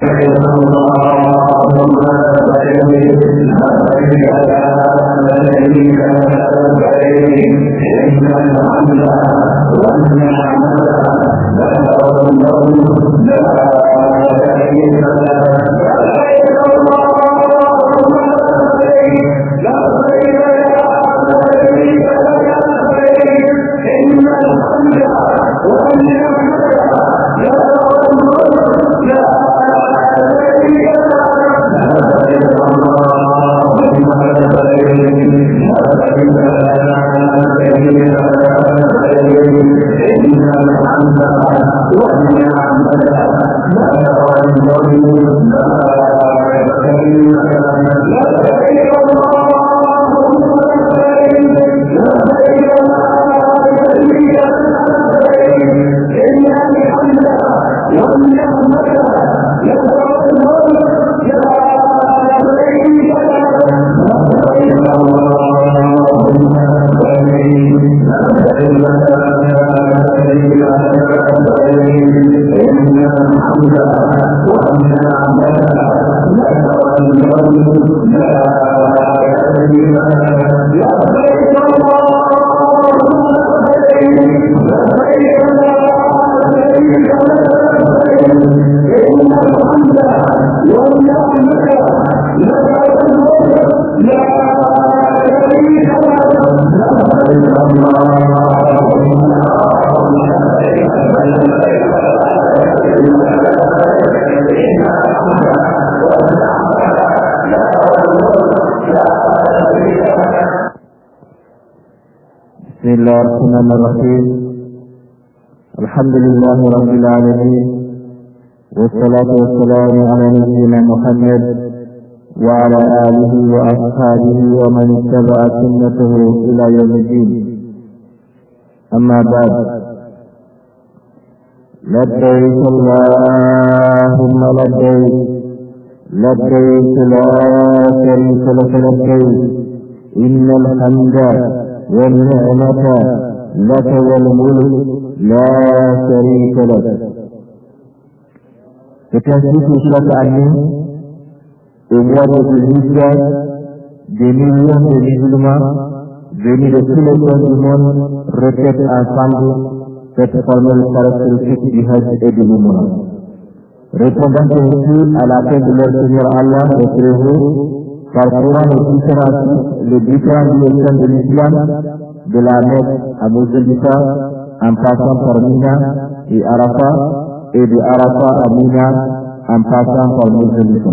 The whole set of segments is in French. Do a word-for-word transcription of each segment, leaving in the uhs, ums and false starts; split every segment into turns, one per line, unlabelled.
بسم الله الرحمن الرحيم. الحمد لله رب العالمين، والصلاة والسلام على نبينا محمد وعلى آله وأصحابه ومن اتبع سنته إلى يوم الدين. أما بعد، لبيك اللهم لبيك لبيك لا شريك لك لبيك إن الحمد والنعمة لك والملك لا شريك لك. Ketika surat ini umur berhijrah demi yang berhijrah demi Rasulullah Muhammad rekat ensemble cette formule caractéristique du Hajj et de l'Umrah. Répondant ainsi à l'appel de leur Seigneur Allah et Créateur, parcourant les différents les différentes directions de l'islam, de la Mecque à Muzdalifa, en passant par Mina et Arafat, et de Arafat à Mina, en passant par Muzdalifa.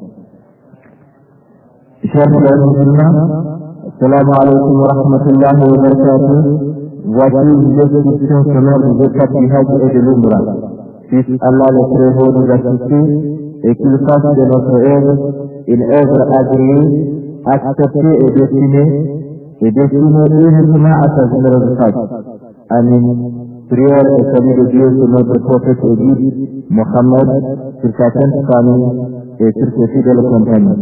Chers frères musulmans, assalamu alaikum wa rahmatullahi wa barakatuh. Voici une description selon le zakat du Hajj et de l'Umrah. Puisse Allah le Très-Haut nous assister et qu'il fasse de notre œuvre une œuvre agréée, acceptée et destinée, et destinée uniquement à sa généreuse Hajj. Amin. Prière et salut de Dieu sur notre prophète et guide, Mohammed, sur sa sainte famille et sur ses fidèles compagnons.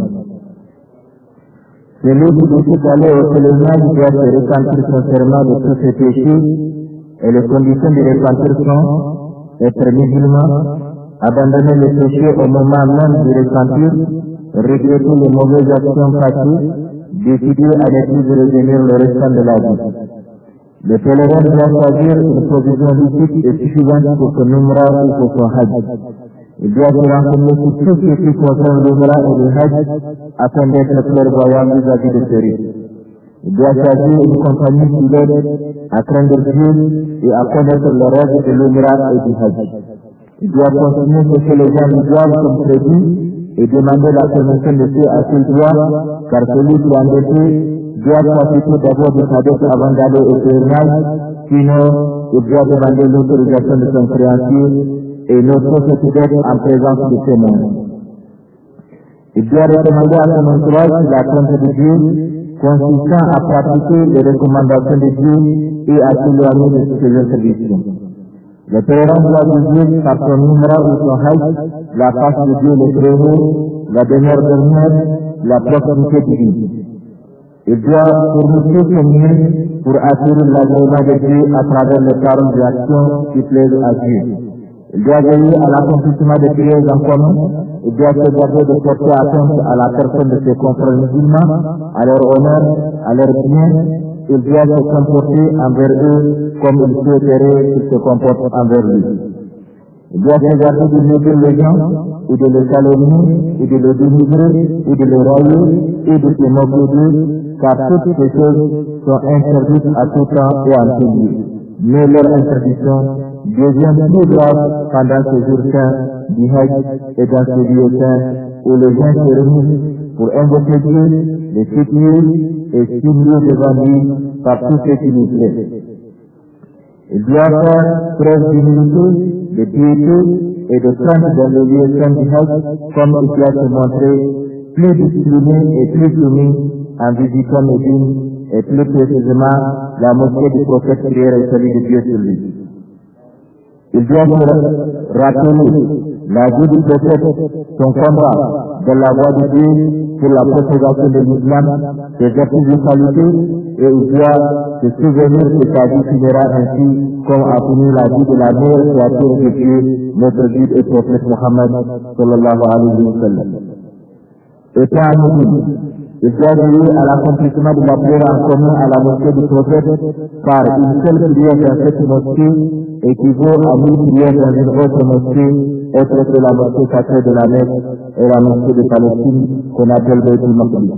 Celui qui décide d'aller au pèlerinage doit se repentir sincèrement de tous ses péchés, et les conditions de repentir sont être musulman, abandonner les péchés au moment même de repentir, regretter les mauvaises actions passées, décider à ne plus revenir le restant de la vie. Le pèlerin doit choisir une position licite et suffisante pour son umrah ou pour son hajj. Il doit se renseigner sur tout ce qui concerne l'umrah et le hajj afin d'être clairvoyant vis-à-vis de ce risque. Il doit choisir une compagnie qui l'aide à craindre Dieu et à connaître les règles de l'umrah et du hajj. Il doit continuer ce que les gens lui doivent comme prévu et demander la permission de ceux à qui il doit, car celui qui est endetté doit profiter d'abord de sa dette avant d'aller au pèlerinage, sinon il doit demander l'autorisation de son créancier et notre cette dette en présence de témoins. Il doit recommander à son entourage la crainte de Dieu, consistant à pratiquer les recommandations de Dieu et à s'éloigner de ses interdictions. Le pèlerin doit juger par son umrah ou son hajj la face de Dieu le Très-Haut, la demeure dernière, la proximité divine. Il doit fournir son mieux pour assurer l'agrément de Dieu à travers les paroles et actions qui plaisent à Dieu. Il doit veiller à l'accomplissement des prières en commun. Il doit se garder de porter atteinte à la personne de ses confrères musulmans, à leur honneur, à leur bien. Il doit se comporter envers eux comme il souhaiterait qu'ils se comportent envers lui. Il doit se garder de mépriser les gens, ou de les calomnier, ou de les dénigrer, ou de les railler, et de se moquer d'eux, car toutes ces choses sont interdites à tout temps et en tout lieu. Mais leur interdiction devient plus grave pendant ces jours saints du Hajj et dans ces lieux saints où les gens se réunissent pour invoquer Dieu, les supplier et s'unir devant lui par tout ce qui lui plaît. Il doit faire preuve d'humilité, de piété et de crainte dans le lieu saint du Hajj, comme il doit se montrer plus discipliné et plus soumis en visitant Médine et plus précisément la mosquée du prophète prière et salut de Dieu sur lui. Il doit se rappeler la vie du prophète, son combat dans la voie de Dieu pour la propagation de l'islam, ses actes de qualité, et il doit se souvenir que sa vie finira ainsi comme a fini la vie de la meilleure créature de Dieu, notre guide et prophète Mohammed sallallahu alayhi wa sallam. Et pas à nous, il doit veiller à l'accomplissement de la prière en commun à la mosquée du prophète, car une seule prière dans cette mosquée équivaut à mille prières dans une autre mosquée, autre que la mosquée sacrée de la Mecque et la mosquée de Palestine qu'on appelle Baytul Maqdis.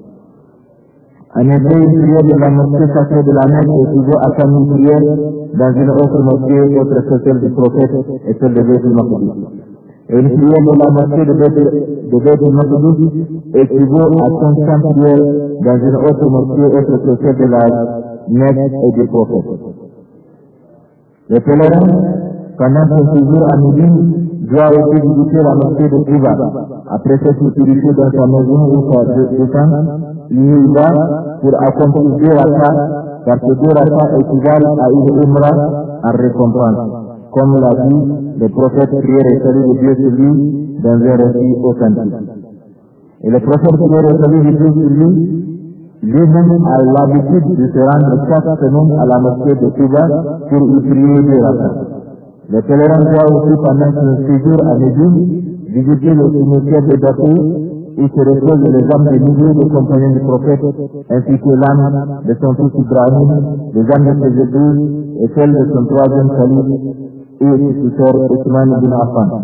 En effet, une prière de la mosquée sacrée de la Mecque équivaut à cent mille prières dans une autre mosquée, autre que celle du prophète et celle de Baytul Maqdis. Et une prière de la mosquée de Baytul Maqdis équivaut à cinq cents prières dans une autre mosquée, autre que celle de la Mecque et du prophète. Le pèlerin, pendant son séjour à Médine, doit aussi visiter la mosquée de Quba. Après s'être purifié dans sa maison ou sa descente, il y va pour accomplir deux rakas, parce que deux rakas équivalent à une umrah en récompense, comme l'a dit le prophète prière et salut de Dieu sur lui dans un récit authentique. Et le prophète prière et salut de Dieu sur lui, lui-même a l'habitude de se rendre chaque semaine à la mosquée de Quba pour y prier deux rakas. Le pèlerin doit aussi, pendant son séjour à Médine, visiter le cimetière de Baqi où se reposent les âmes des milliers de compagnons du prophète, ainsi que l'âme de son fils Ibrahim, les âmes de ses épouses et celle de son troisième calife et successeur Othman ibn Affan.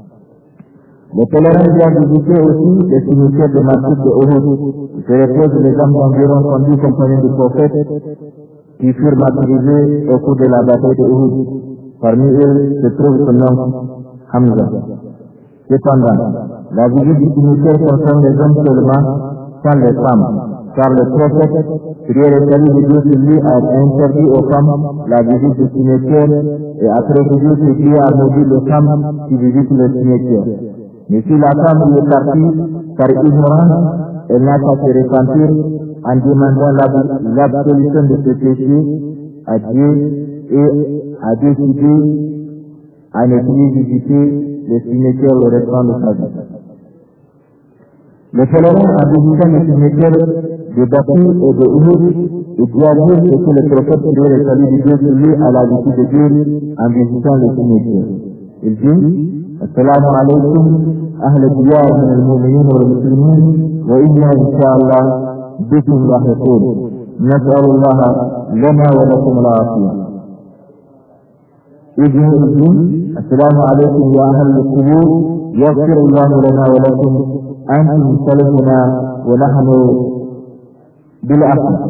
Le pèlerin doit visiter aussi le cimetière de Masjid de Uhud, où se reposent les âmes d'environ cent dix compagnons du prophète qui furent martyrisés au cours de la bataille de Uhud. Parmi eux se trouve son oncle Hamza. Cependant, la visite du cimetière concerne les hommes seulement, sans les femmes, car le prophète, prière et salut de Dieu sur lui, a interdit aux femmes la visite du cimetière et a précisé que Dieu a maudit les femmes qui visitent le cimetière. Mais si la femme y est partie par ignorance, elle n'a qu'à se repentir en demandant l'absolution de ce péché à Dieu et a décidé à ne plus visiter le cimetière le restant de sa vie. Le pèlerin, en visitant le cimetière de Baqi et de Uhud, il doit dire ce que le prophète prière et salut de Dieu sur lui à la visite de Dieu en visitant le cimetière. Il dit: Assalamu alaykum, ahl diyar min al-mu'minin wal muslimin, wa inna inshallah bikum lahiqun. Nas'alullah lana wa lakum al-afiyah. إذن إذن السلام عليكم يا أهل القبور يغفر الله لنا ولكم أنتم سلفنا ونحن بالعفو.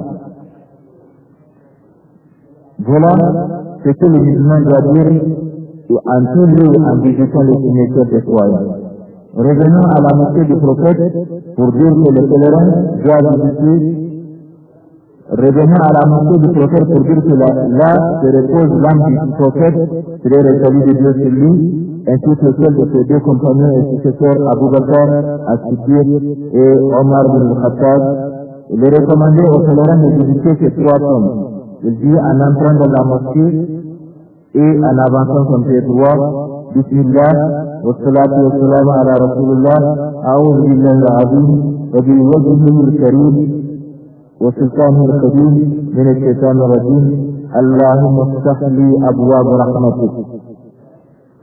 Voilà ce que le musulman doit dire en tout lieu en visitant le cimetière des croyants. Revenons à la mosquée du prophète pour dire que le pèlerin doit visiter. Revenons à la mosquée du prophète pour dire que là, là se repose l'âme du prophète, c'est le salut de Dieu sur lui, ainsi que celle de ses deux compagnons et successeurs Abu Bakr, As-Siddiq et Omar bin Khattab. Il est recommandé aux pèlerins de visiter ces trois tombes. Il dit en entrant dans la mosquée et en avançant son pied droit: Bismillah, wa salatu wa salam ala Rasulullah, a'udhu billahi al-azim, wa bi wajhihi al-karim, وسلطانه القديم من الشيطان الرجيم اللهم افتح لي أبواب رحمتك.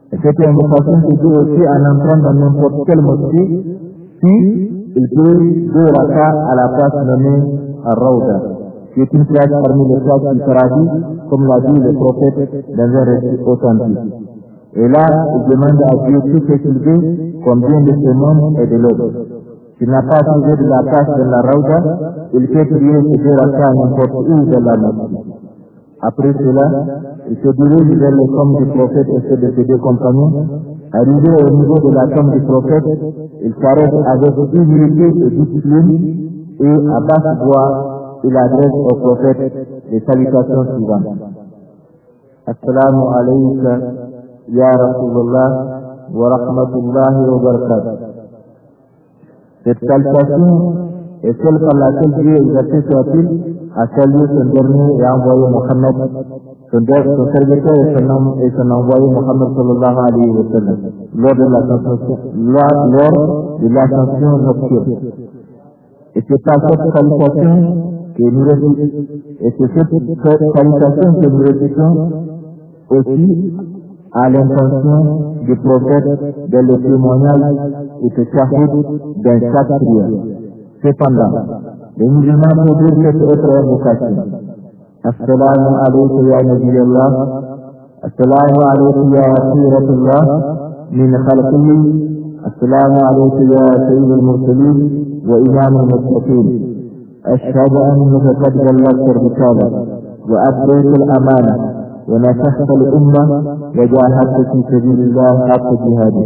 Et cette invocation se fait aussi en entrant dans n'importe quelle mosquée, si il peut deux rakas à la place nommée Ar-Rawda, qui est une place parmi les places du paradis, comme l'a dit le prophète dans un récit authentique. Et là, il demande à Dieu tout ce qu'il veut, combien de ce monde et de l'autre. S'il n'a pas trouvé de la place de la Rawda, il peut prier ce deux rakas n'importe où de la mosquée. Après cela, il se dirige vers le tombe du prophèt et ceux de ses deux compagnons. Arrivé au niveau de la tombe du prophète, il s'arrête avec humilité et discipline et à basse voix, il adresse au prophète les salutations suivantes. Assalamu alayka ya Rasulallah wa rahmatullahi wa barakatuh. Cette salutation est celle par laquelle Dieu exerce soit-il a salué son dernier et envoyé Mohammed, son, son serviteur et son, et son envoyé Mohammed sallallahu alayhi wa sallam, lors de l'ascension, lors, lors de l'ascension nocturne. Et c'est par cette salutation que nous récitons, et c'est cette salutation que nous récitons aussi à l'intention du prophète dans le témoignage et ce shahid dans chaque prière. Cependant, les musulmans peuvent dire cette autre invocation. Assalamu alayka ya Nabi Allah, Assalamu alayka ya Rasulallah, min khalqihi, Assalamu alayka ya Sayyid al-Mursalin wa Imam al-Muttaqin. أشهد أنك قد بلغت الرسالة وأديت الأمانة ونصحت الأمة وجاهدت في سبيل الله حق جهاده.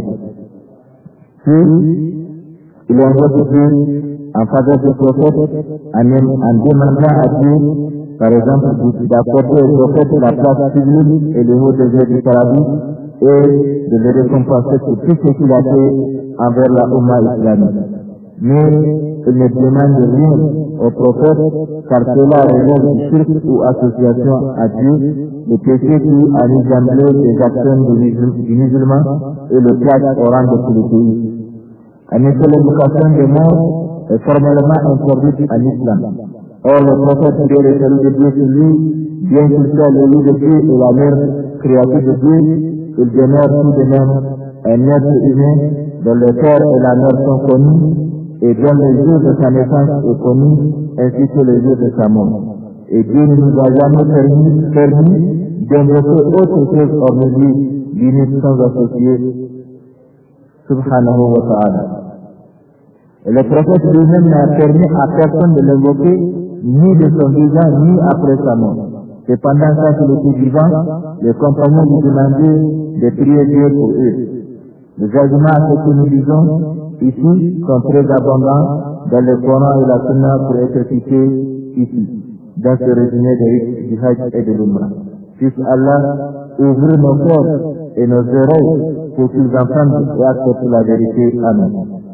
Puis, il invoque Dieu en faveur du prophète en, en demandant à Dieu, par exemple, d'apporter au prophète la place publique et le haut degré du paradis et de le récompenser pour tout ce qu'il a fait envers la Ummah islamique. Mais il ne demande rien au prophète car cela relève du shirk ou association à Dieu, le péché qui a engendré les actions du musulman et le place au rang de polythéisme. En effet, l'éducation des morts est formellement interdite en islam. Or, le prophète Dieu le salut de Dieu sur lui, bien qu'il soit le lit de Dieu et la mère créature de Dieu, il demeure tout de même un être humain dont le père et la mère sont connus et dont le jour de sa naissance est connu, ainsi que le jour de sa mort. Et Dieu ne nous a jamais permis, permis d'invoquer autre chose hormis lui, l'unique sans associé, subhanahu wa ta'ala. Et le prophète lui-même n'a permis à personne de l'invoquer, ni de son vivant, ni après sa mort. Cependant, quand il était vivant, les compagnons lui demandaient de prier Dieu pour eux. Les arguments à ce que nous disons ici sont très abondants dans le Coran et la Sunna pour être cités ici, dans ce résumé des rites du Hajj et de l'Umrah. Puisse Allah ouvrir nos corps et nos oreilles pour qu'ils entendent et acceptent la vérité. Amen.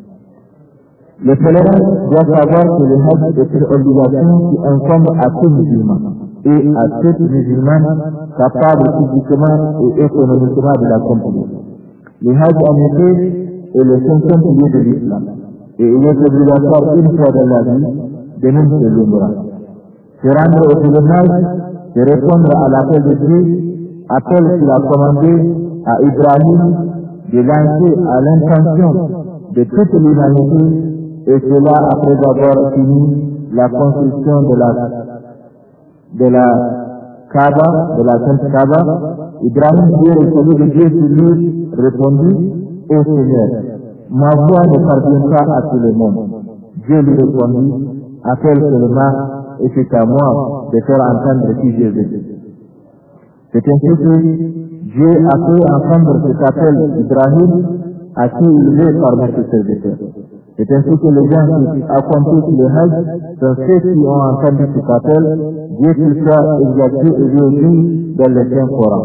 Le pèlerin doit savoir que le Hajj est une obligation qui incombe à tout musulman et à tout musulman capable physiquement et économiquement de l'accomplir. Le Hajj en effet est le cinquième pilier de l'islam et il est obligatoire une fois dans la vie, de même que l'Umrah. Se rendre au pèlerinage, de répondre à l'appel de Dieu, appel qu'il a commandé à Ibrahim de lancer à l'intention de toute l'humanité, et cela après avoir fini la construction de la, de la Kaaba, de la Sainte Kaaba. Ibrahim, Dieu le salut de Dieu sur lui, répondit, ô Seigneur, ma voix ne parvient pas à tout le monde. Dieu lui répondit, appelle seulement, et c'est à moi de faire entendre qui je veux. C'est ainsi que Dieu a fait entendre cet appel d'Ibrahim à qui il veut parmi ses serviteurs. C'est ainsi que les gens qui accomplissent le Hajj sont ceux qui ont entendu cet appel, Dieu qu'il soit exalté aujourd'hui dans le Saint-Coran.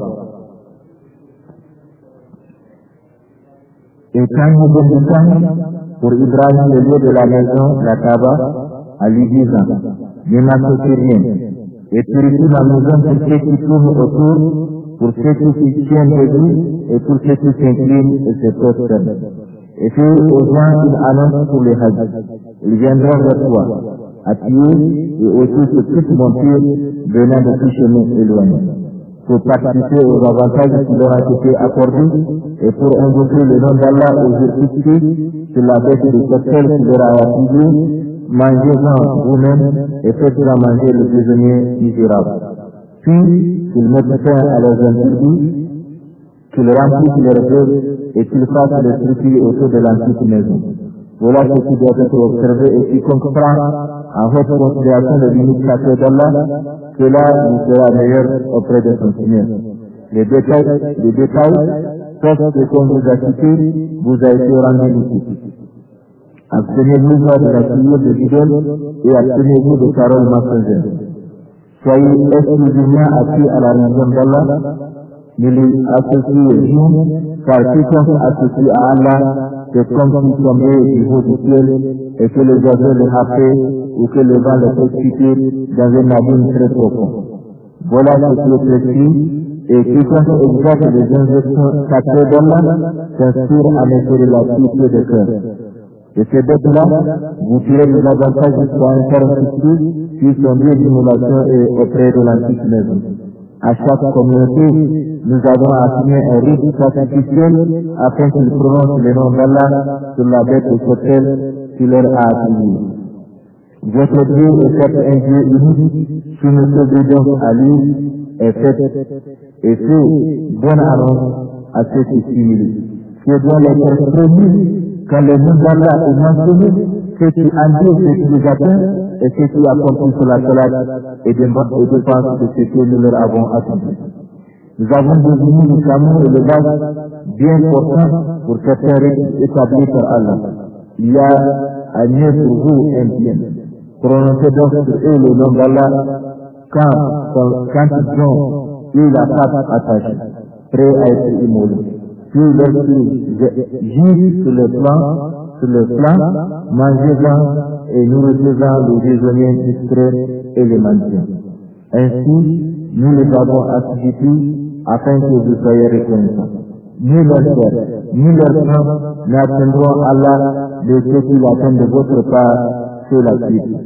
Et quand nous demandons pour Ibrahim le lieu de la maison, la Kaaba, à lui disant, ne m'associez rien, et purifie ma maison pour ceux qui tournent autour, pour ceux qui s'y tiennent debout, et pour ceux qui s'inclinent et se prosternent. Et fais aux gens une annonce pour les Hajj. Ils viendront vers toi, à pied et aussi sur toute monture venant de tout chemin éloigné. pour participer aux avantages qui leur ont été accordés et pour invoquer le nom d'Allah aux jours sur la bête de cocktail qui leur a attribué. Mangez-en vous-même et faites-en manger le prisonnier misérable. Puis, qu'ils mettent fin à leurs interdits, qu'ils remplissent leurs œuvres et qu'ils fassent le circuit autour de l'antique maison. Voilà ce qui doit être observé et quiconque prend en haute considération le limite sacré d'Allah, cela lui sera meilleur auprès de son Seigneur. Les détails, les détails, sauf ce qu'on vous a cité, vous a été rendu ici. Abstenez-vous de la prière de l'idoles et abstenez-vous de paroles mensongères. Soyez exclusivement assis à la religion d'Allah, ne les associez rien, car quiconque associe à Allah, c'est comme s'il tombait du haut du ciel et que les oiseaux le happaient ou que le vent le précipitait dans un abîme très profond. Voilà ce qui est précis, et quiconque exerce les injonctions sacrées d'Allah s'inspire à mesure la pureté de cœur. Et ces bêtes-là, vous tirez des avantages jusqu'à un terme fixé, qui sont liés d'émulation et auprès de l'antique maison. À chaque communauté, nous avons assigné un rite sacrificiel afin qu'ils prononcent le nom d'Allah sur la bête de cocktail qui leur a attribué. Votre Dieu est certes un Dieu unique, soumettez-vous donc à lui et faites, et fait bonne annonce à ceux qui s'humilient. C'est doit l'être prévu quand le nom d'Allah est mentionné, ceux qui endurent ceux qui les atteignent et ceux qui accomplissent la salade et dépensent de ce que nous leur avons attendu. Nous avons désigné le canon et le gaz bien portants pour certains règles établies par Allah. Il y a un mieux pour vous un bien. Prononcez donc sur eux le nom d'Allah quand, quand, quand ils ont eu la patte attachée, prêts à être immolés. Puis lorsqu'ils gîtent sur le plan, sur le flanc, mangez-en et nourrissez-en les prisonniers distraits et les mendiants. Ainsi, nous les avons assujettis afin que vous soyez reconnaissants. Ni leur chair, ni leur sang n'atteindront Allah de ce qu'il attend de votre part sur la suite.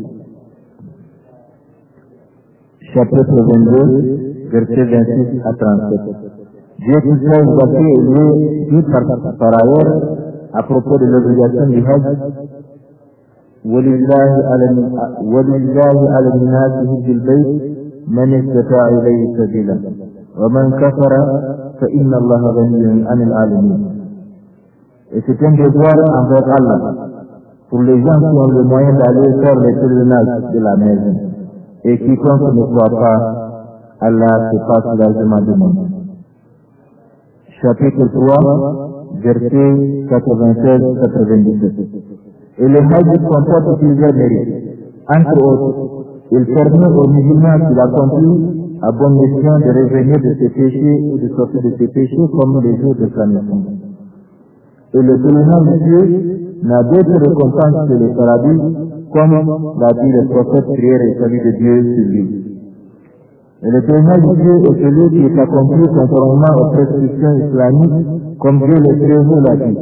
Chapitre vingt-deux, versets vingt-six à trente-sept. Dieu qui s'est évoqué et lui dit par, par ailleurs à propos de l'obligation du Hajj, وَلِلَّهِ عَلَى النَّاسِ حِجُّ الْبَيْتِ مَنِ اسْتَطَاعَ إِلَيْهِ سَبِيلًا وَمَنْ كَفَرَ فَإِنَّ اللَّهَ غَنِيٌّ عَنِ الْعَالَمِينَ. Et c'est un devoir envers Allah pour les gens qui ont le moyen d'aller faire les pèlerinages de la maison. Et quiconque ne croit pas, Allah se passe largement du monde. Chapitre trois, versets quatre-vingt-seize à quatre-vingt-dix-sept. Et le Hajj comporte plusieurs mérites. Entre autres, il permet aux musulmans qui l'accomplissent à bonne mission de revenir de ses péchés ou de sortir de ses péchés comme les jours de sa naissance. Et le pèlerinage de Dieu n'a d'autre récompense que le paradis, comme l'a dit le prophète, prière et salut de Dieu sur lui. Et le pèlerinage de Dieu est celui qui est accompli conformément aux prescriptions islamiques, comme Dieu le Très-Haut l'a dit.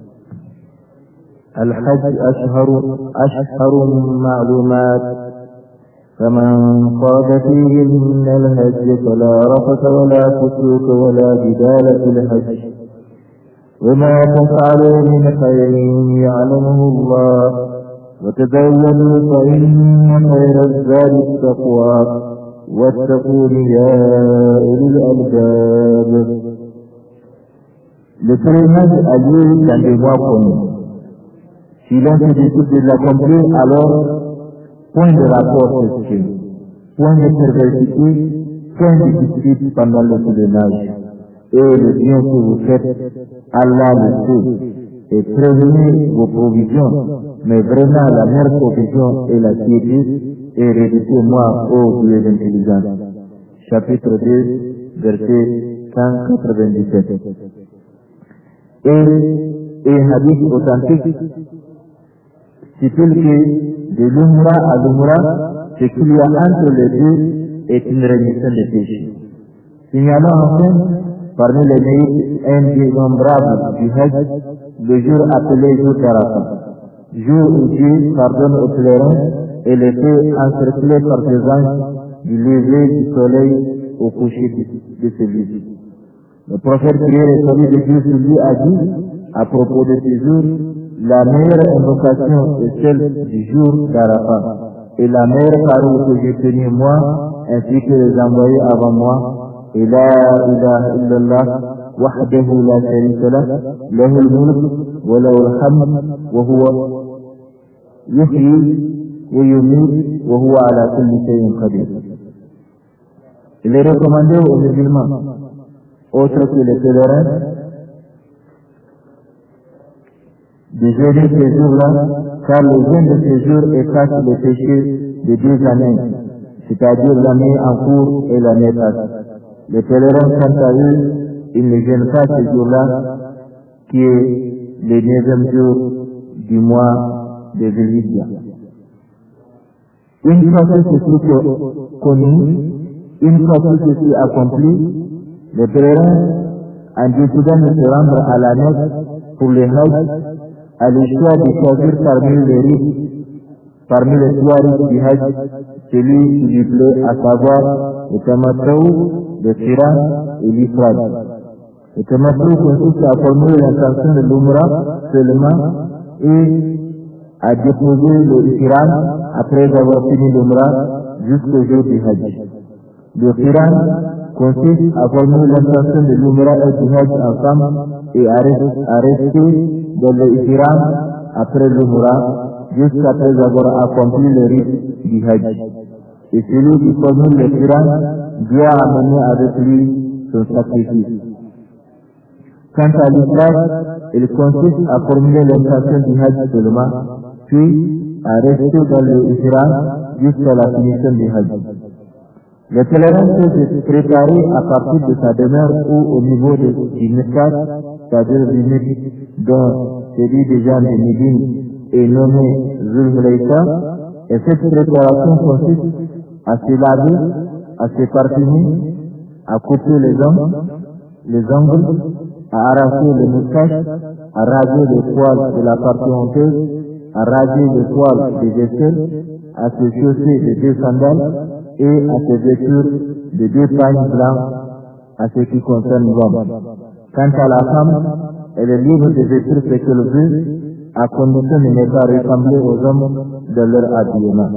Al-Hajj ashharu ma'lumat, فمن قاد فيهن الهج فلا رفث ولا فسوق ولا جدال في الحج وما تفعلوا من خير يعلمه الله وتزودوا فإن خير الزاد التقوى واتقون يا أولي الألباب. Le pèlerinage a lieu dans des mois connus. Si l'on se décide de l'accomplir, alors point de rapport sexuel, point de perversité, point de dispute pendant le pèlerinage. Et le bien que vous faites, Allah le sait, et prévenez vos provisions, mais vraiment la meilleure provision est la piété, et réduisez-moi ô Dieu intelligent. Chapitre deux, verset cent quatre-vingt-dix-sept. Et, et hadith authentique stipule que de l'Umrah à l'Umrah, ce qu'il y a entre les deux est une rémission des péchés. Signalons enfin, parmi les mérites indénombrables du Hajj, le jour appelé jour d'Arafat, jour où Dieu pardonne aux pèlerins et les fait encercler par ses anges du lever du soleil au coucher de, de celui-ci. Le prophète prière et celui de Dieu sur lui a dit, à propos de ces jours, la meilleure invocation est celle du jour d'Arafat. Et la meilleure parole que j'ai tenue moi, ainsi que les envoyés avant moi, et la ilaha illallah, wahdahu la sharika lah, lahul mulk, wa lahul hamd, wa huwa yuhyi, wa yumiit, wa huwa ala kulli shay'in qadir. Il est recommandé aux musulmans, autres que les pèlerins, de jeûner ces jours-là, car le jeûne de ces jours efface les péchés de deux années, c'est-à-dire l'année en cours et l'année passée. Les pèlerins, quant à eux, ils ne jeûnent pas ces jours-là, qui est le neuvième jour du mois de Zulhijja. Une fois que ceci est connu, une fois que ceci est accompli, les pèlerins, en décidant de se rendre à la Mecque pour le Hajj, a le choix de choisir parmi les rites, parmi les trois rites du Hajj, celui qui lui plaît, à savoir le tamattu, le qiran et l'ifrad. Le tamattu consiste à formuler l'intention de l'umrah seulement et à déposer le qiran après avoir fini l'umrah jusqu'au jour du Hajj. Le qiran consiste à formuler l'intention de l'umrah et du Hajj ensemble et à rester dans le ihram après l'umrah jusqu'après avoir accompli le rite du Hajj. Et celui qui formule le qiran doit amener avec lui son sacrifice. Quant à l'ifrad, il consiste à formuler l'intention du Hajj seulement, puis à rester dans le ihram jusqu'à la finition du Hajj. Le pèlerin peut se préparer à partir de sa demeure ou au niveau de, du Miqat, c'est-à-dire du Miqat dont celui des gens de Médine est nommé Zulhulayfa, et cette préparation consiste à se laver, à se parfumer, à couper les ongles, les ongles, à arracher les moustaches, à raser les poils de la partie honteuse, à raser les poils des aisselles, à se chausser de deux sandales et à se vêtir de deux pagnes blancs à ce qui concerne l'homme. Quant à la femme, elle est libre de vêtir ce qu'elle veut, à condition de ne pas ressembler aux hommes de leur habillement.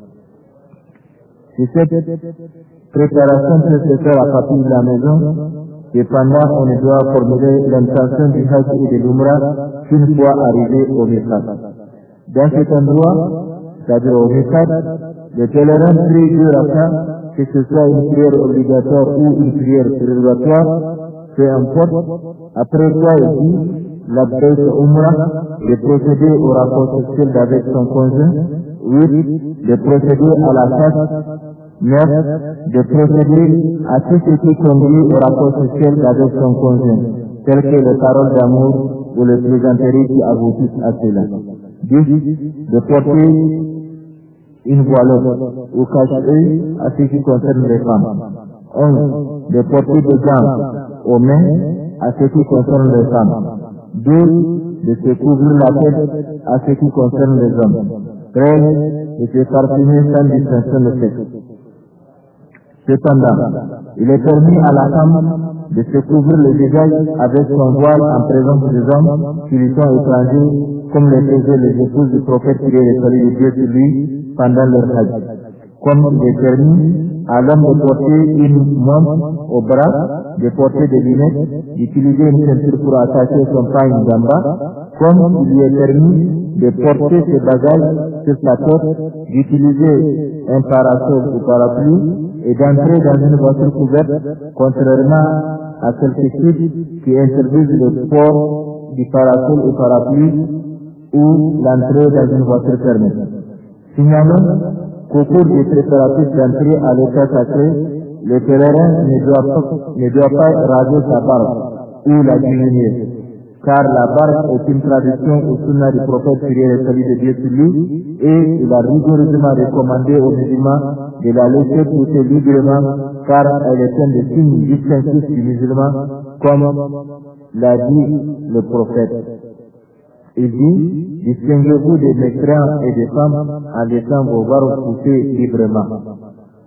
Si cette préparation peut se faire à partir de la maison, cependant on ne doit formuler l'intention du Hajj et de l'Umrah qu'une fois arrivé au Miqat. Dans cet endroit, c'est-à-dire au Miqat, le pèlerin prie deux rakats, que ce soit une prière obligatoire ou une prière prérogatoire, peu importe. Après quoi il dit labbaik umrah, de procéder au rapport sexuel avec son conjoint, huit, de procéder à la chasse, neuf, de procéder à tout ce qui conduit au rapport sexuel avec son conjoint, telles que les paroles d'amour ou les plaisanteries qui aboutissent à cela. dix, de porter une voilette ou cache-œil à ce qui concerne les femmes. onze, de porter des gants aux mains à ce qui concerne les femmes. douze, de se couvrir la tête à ce qui concerne les hommes. treize, de se parfumer sans distinction de sexe. Cependant, il est permis à la femme de se couvrir le visage avec son voile en présence des hommes qui lui sont étrangers, comme le faisaient les épouses du prophète qui est le salut de Dieu sur lui pendant leur Hajj. Comme il est permis à l'homme de porter une montre au bras, de porter des lunettes, d'utiliser une ceinture pour attacher son pain gamba, comme il lui est permis de porter ses bagages sur sa tête, d'utiliser un parasol ou parapluie, et d'entrer dans une voiture couverte, contrairement à quelques-unes qui interdisent le port du parasol ou parapluie ou l'entrée dans une voiture fermée. Signalons qu'au cours des préparatifs d'entrée à l'état sacré, le pèlerin ne doit pas, ne doit pas raser sa barbe ou la diminuer, car la barbe est une tradition au sunna du prophète prié et salut de Dieu sur lui, et il a rigoureusement recommandé aux musulmans de la laisser pousser librement, car elle est un des signes distinctifs du musulman, comme l'a dit le prophète. Il dit, distinguez-vous des mécréants et des femmes en laissant vos barbes pousser librement.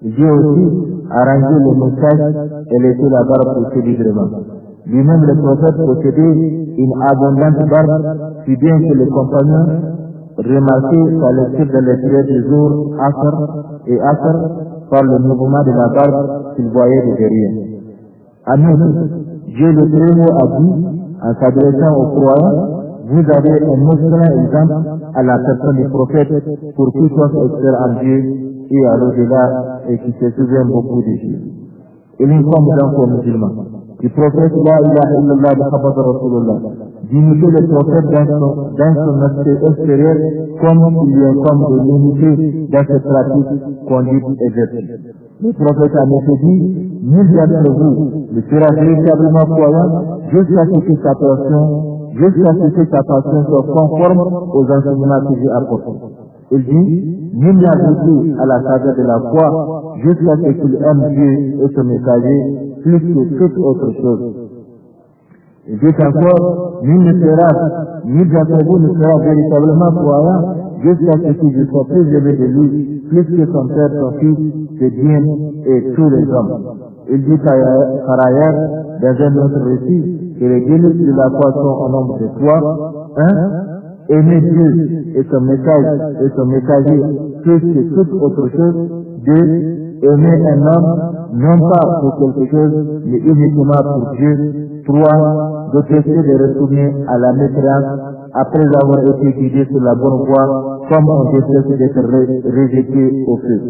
Il dit aussi arranger le message et laisser la barbe pousser librement. Lui-même, le prophète possédait une abondante barbe, si bien que les compagnons remarquaient sa lecture de l'esprit du jour, Asr et Asr, par le mouvement de la barbe qu'il voyait de derrière. En outre, Dieu le Très-Haut a dit, en s'adressant aux croyants, vous avez un excellent exemple à la personne du prophète pour quiconque espère en Dieu et à l'au-delà et qui se souvient beaucoup de Dieu. Il informe donc aux musulmans du prophète La ilaha illallah Muhammad Rasulullah d'imiter le prophète dans son, dans son aspect extérieur comme il lui informe de l'unité dans ses pratiques, conduites et vertus. Le prophète a même dit, nul d'entre vous ne sera véritablement croyant jusqu'à ce que sa passion, jusqu'à ce que sa passion soit conforme aux enseignements que j'ai apportés. Il dit, nul n'a goûté à la sagesse de la foi jusqu'à ce qu'il aime Dieu et son messager plus que toute autre chose. Il dit encore, nul ne sera, nul d'entre vous ne sera véritablement croyant jusqu'à ce que je sois plus aimé de lui, plus que son père, son fils, ses biens et tous les hommes. Il dit par ailleurs, dans un autre récit, que les délices de la foi sont au nombre de trois. un. Aimer Dieu et son message et son messager plus que toute autre chose. deux. Aimer un homme, non pas pour quelque chose, mais uniquement pour Dieu. trois. Détester de retourner à la mécréance après avoir été guidé sur la bonne voie, comme on déteste d'être rejeté au feu.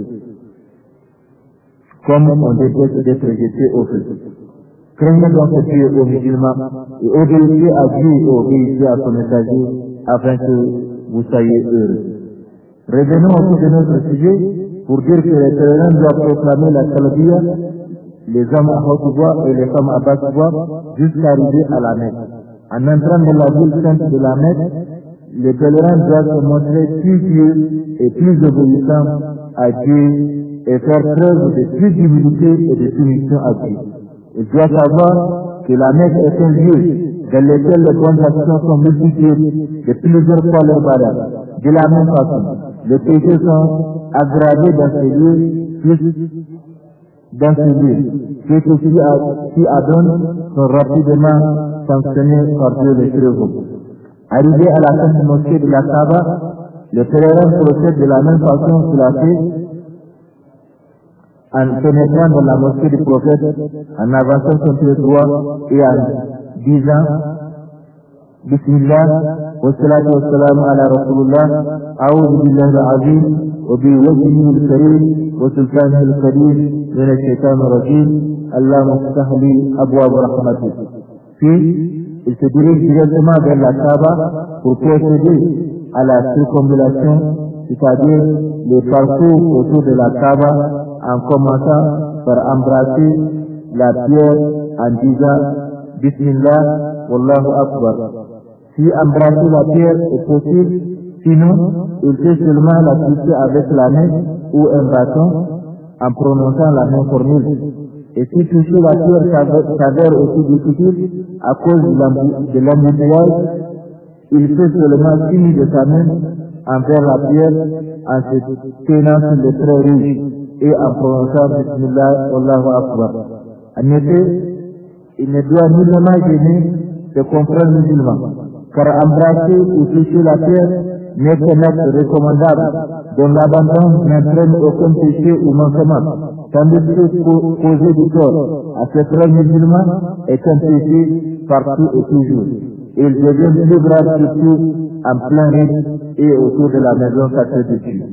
Comme on déteste d'être rejeté au feu. Craignez donc Dieu aux musulmans et obéissez à Dieu et obéissez à son messager afin que vous soyez heureux. Revenons au cours de notre sujet pour dire que les pèlerins doivent proclamer la talbiya, les hommes à haute voix et les femmes à basse voix, jusqu'à arriver à la Mecque. En entrant dans la ville sainte de la Mecque, les pèlerins doivent se montrer plus pieux et plus obéissants à Dieu et faire preuve de plus d'humilité et de soumission à Dieu. Il doit savoir que la Mecque est un lieu dans lequel les bonnes actions sont multipliées de plusieurs fois leur barème. De la même façon, les péchés sont aggravés dans ces lieux, plus dans ces lieux. Ceux qui, qui adonnent sont rapidement sanctionnés par Dieu le Très-Haut. Arrivé à la sainte mosquée de la Kaaba, les pèlerins procèdent de la même façon qu'il a fait en pénétrant dans la mosquée du prophète, en avançant son pied droit et en disant Bismillah, wa salatu wa salam ala Rasulullah, a'udhu billahi al-azim, wa bi wajhihi al-karim, wa sultanihi al-karim, min al-shaytan al-rajim, Allahumma ftah li abwab rahmatik. Puis, il se dirige directement vers la Kaaba pour procéder à la circumambulation, c'est-à-dire le parcours autour de la Kaaba, en commençant par embrasser la pierre en disant Bismillah, Wallahu Akbar. Si embrasser la pierre est possible, sinon, il fait seulement la toucher avec la main ou un bâton en prononçant la même formule. Et si toucher la pierre s'avère aussi difficile à cause de l'embouteillage, il fait seulement signe de sa main envers la pierre en se tenant sur le trait rouge et en prononçant Bismillah, Allahu Akbar. En effet, il ne doit nullement gêner de comprendre musulman, car embrasser ou toucher la terre n'est qu'un acte recommandable, dont l'abandon n'entraîne aucun péché ou manquement, tandis que causer du tort à ce frère musulman est un péché partout et toujours. Et il devient plus grave surtout en plein rite et autour de la maison sacrée de Dieu.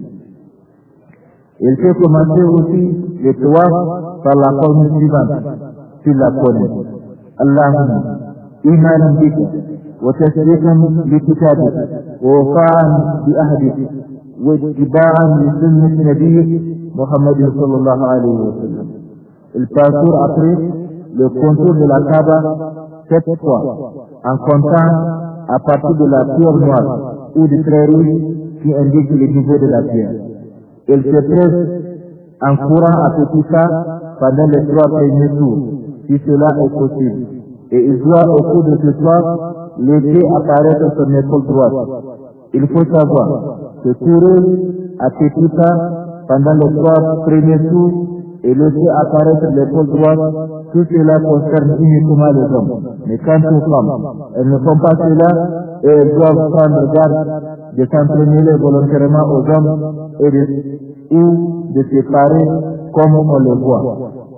Il peut commencer aussi le tawaf par la forme suivante, s'il la connaît. Allahumma, imanan bika, wa tasdiqan bi kitabik, wa wafa'an bi ahdik, wa ittiba'an li sunnati nabiyyik, Muhammadin sallallahu alayhi wa sallam. Il parcourt après le contour de la Kaaba sept fois, en comptant à partir de la pierre noire ou du trait rouge qui indique le niveau de la pierre. Il se presse en courant à petit pas pendant les trois premiers tours, si cela est possible. Et il doit au cours de ce soir laisser apparaître son épaule droite. Il faut savoir que courir à petit pas pendant les trois premiers tours et laisser apparaître l'épaule droite, tout cela concerne uniquement les hommes. Mais quant aux femmes, elles ne font pas cela et elles doivent prendre garde de s'entraîner volontairement aux hommes et de, ou de se parer comme on le voit.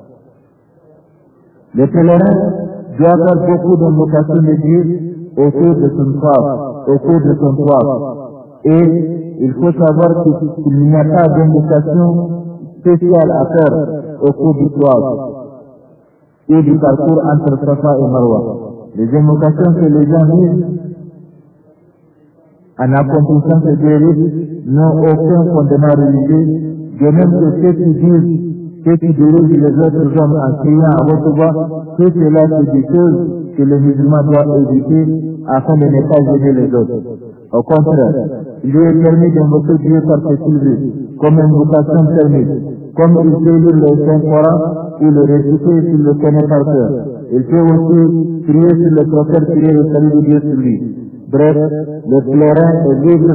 Le pèlerin doit faire beaucoup d'invocations de Dieu autour de son femme, au cours de son toit. Et il faut savoir qu'il n'y a pas d'invocation spéciale à faire au cours du toit et du parcours entre Safa et Marwa. Les invocations que les gens disent en accomplissant ces deux rites n'ont aucun fondement religieux, de même que ceux qui disent, ceux qui dirigent les autres hommes en criant à haute voix, tout cela c'est des choses que les musulmans doivent éviter afin de ne pas gêner les autres. Au contraire, il lui est permis d'invoquer Dieu par ses souliers, comme une vocation permise, comme il peut lire le Saint-Coran ou le réciter s'il le connaît par cœur. Il peut aussi prier sur le prophète, prier le salut de Dieu sur lui. Bref, le pèlerin est libre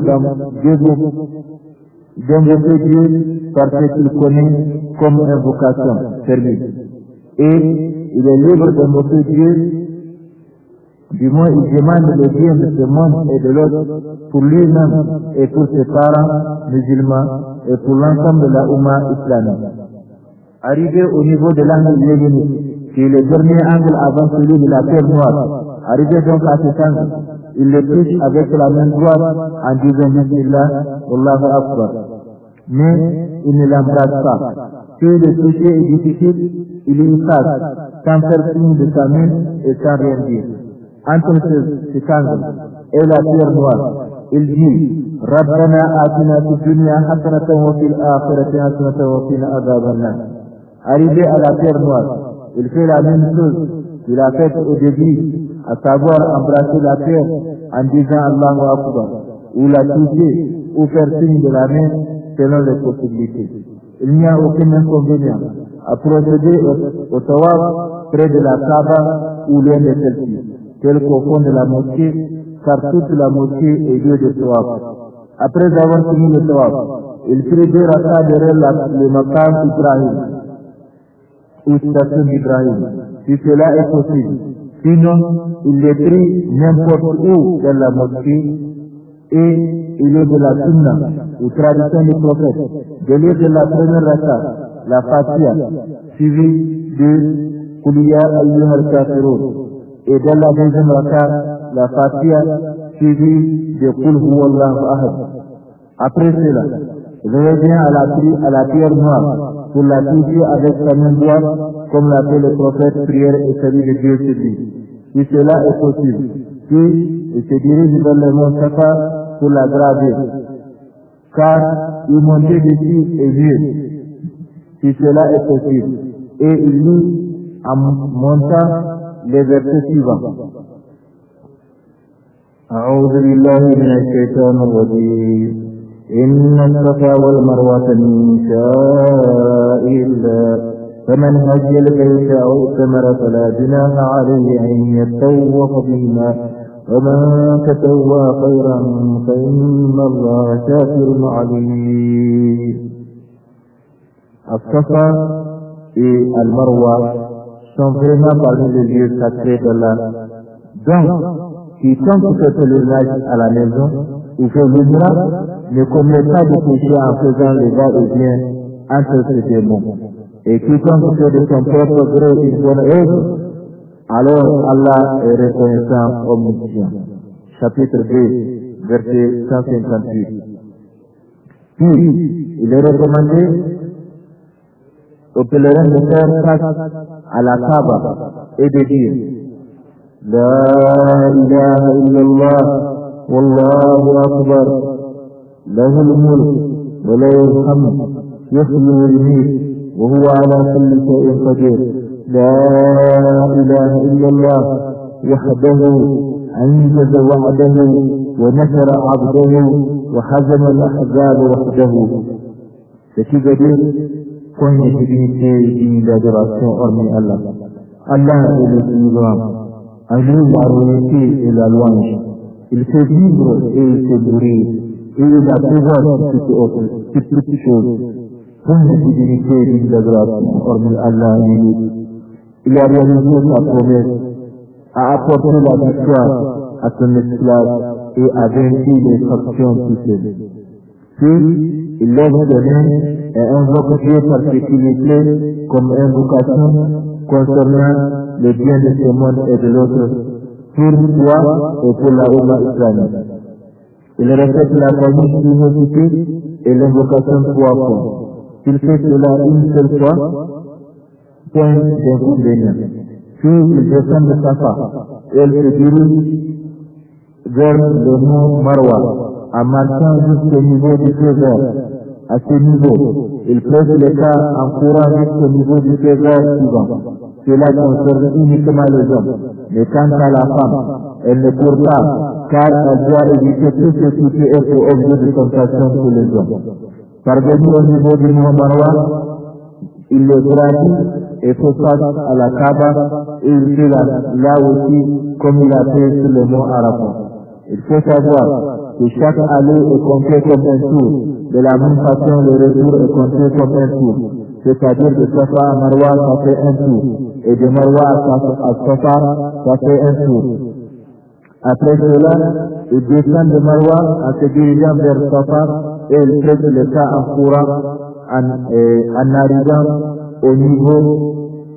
d'invoquer Dieu par ce qu'il connaît comme invocation permise. Et il est libre d'invoquer Dieu, du moins il demande le bien de ce monde et de l'autre pour lui-même et pour ses parents musulmans et pour l'ensemble de la Oumma islamique. Arrivé au niveau de l'angle yéménite, qui est le dernier angle avant celui de la terre noire, arrivé donc à cet angle, il le touche avec la main droite en disant Bismillah, Allahu Akbar. Mais il ne l'embrasse pas. Si le toucher est difficile, il y passe, sans faire signe de sa main et sans rien dire. Entre cet angle et la terre noire, il dit Rabbana atina fid dunya hasanatan wa fil akhirati hasanatan wa qina adhaban nar. Arrivé à la terre noire, il fait la même chose qu'il a fait au début, à savoir embrasser la terre en disant Allahu Akbar, ou la toucher, ou faire signe de la main selon les possibilités. Il n'y a aucun inconvénient à procéder au, au tawaf près de la Kaaba ou l'un de celles-ci, tel qu'au fond de la mosquée, car toute la mosquée est lieu de tawaf. Après avoir fini le tawaf, il prit deux rakas derrière le maqam Ibrahim, ou station d'Ibrahim, si cela est possible. Sinon, il les prit n'importe où dans la mosquée et il est de la sunna, ou tradition du prophète, de lire de la première raka, la Fatiha, suivie de Kuliya Ayyuhal Kafirun, et dans la deuxième raka, la Fatiha, suivie de Kul Huwallahu Ahad. Après cela, il revient à la, tri, à la pierre noire pour la toucher avec sa main droite, comme l'a fait le prophète, prière et salut de Dieu sur lui. Si cela est possible, puis il se dirige vers le mont Safa pour la graver, car y monter dessus est vieux, si cela est possible, et il lit en montant les versets suivants. أعوذ بالله من الشيطان الرجيم إن الصفا والمروة من شعائر الله فمن هدي البيت أو اعتمر فلا جناح عليه أن يطوف بهما ومن تطوع خيرا فإن الله شاكر عليم. الصفا et Al-Marwa sont vraiment parmi les lieux sacrés d'Allah. Donc, quiconque fait pèlerinage à la maison ou fait l'umrah ne commet pas de péché en faisant le va-et-vient entre ces deux mondes. Et quiconque fait de son propre gré une bonne œuvre, alors Allah est reconnaissant aux musiciens. Chapitre deux, verset cent cinquante-huit. Puis, il est recommandé aux pèlerins de faire face à la Kaaba et de dire La ilaha illallah, wallahu akbar, lahul mulk, wa lahul hamd, yuhyi wa yumiit, wa huwa ala kulli shay'in qadir. La ilaha illallah, wahdahu, anjaza wa'dahu, wa nasara 'abdahu, wa hazama al-ahzab wahdahu. Ce qui veut dire qu'on est divinité digne d'adoration hormis Allah. Allah est le plus grand. En lui la royauté et la louange. Il fait vivre et il fait mourir. Et il a pouvoir sur toute autre, sur toute chose. une divinité digne d'adoration, hormis Allah unique. Il a réalisé sa promesse, a apporté la victoire à son esclave et a vaincu les factions toutes. Puis, il lève ses mains et invoque Dieu par ce qui lui plaît comme invocation concernant le bien de ce monde et de l'autre, pour toi et pour la Oumma islamique. Il répète la famille d'université et l'invocation trois fois. S'il fait cela une seule fois, point d'inconvénient. Puis il descend de Safa et il se dirige vers le mont Marwa, en marchant jusqu'au niveau du feu vert. À ce niveau, il presse le cas en courant jusqu'au niveau du feu vert suivant. Cela concerne uniquement les hommes. Mais quant à la femme, elle ne court pas, car elle doit éviter tout ce qui peut être objet de tentation pour les hommes. Parvenu au niveau du mont Marwa, il le gravit et fait face à la Kaaba et il fait là, là aussi comme il a fait sur le mont Arafat. Il faut savoir que chaque allée est comptée comme un tour. De la même façon, le retour est compté comme un tour. C'est-à-dire de Safa à Marwa, ça fait un tour. Et de Marwa à Safa, ça fait un tour. Après cela, il descend de Marwa en se dirigeant vers Safa et il prête le cas en courant en, euh, en arrivant au niveau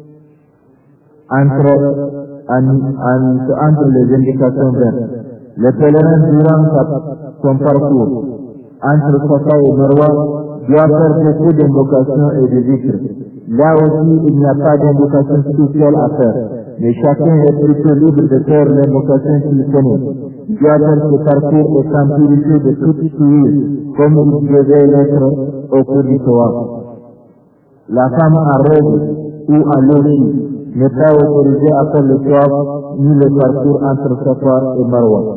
entre, en, en, entre les indications vertes. Le pèlerin durant son parcours entre Safa et Marwa doit faire beaucoup d'invocations et de zikr. Là aussi, il n'y a pas d'invocation spéciale à faire, mais chacun est plutôt libre de faire l'invocation qu'il connaît. Il doit faire ce parcours étant purifié de toute souillure, comme il devait l'être au cours du Tawaf. La femme en robe ou en logis n'est pas autorisée à faire le Tawaf ni le parcours entre Safa et Marwa.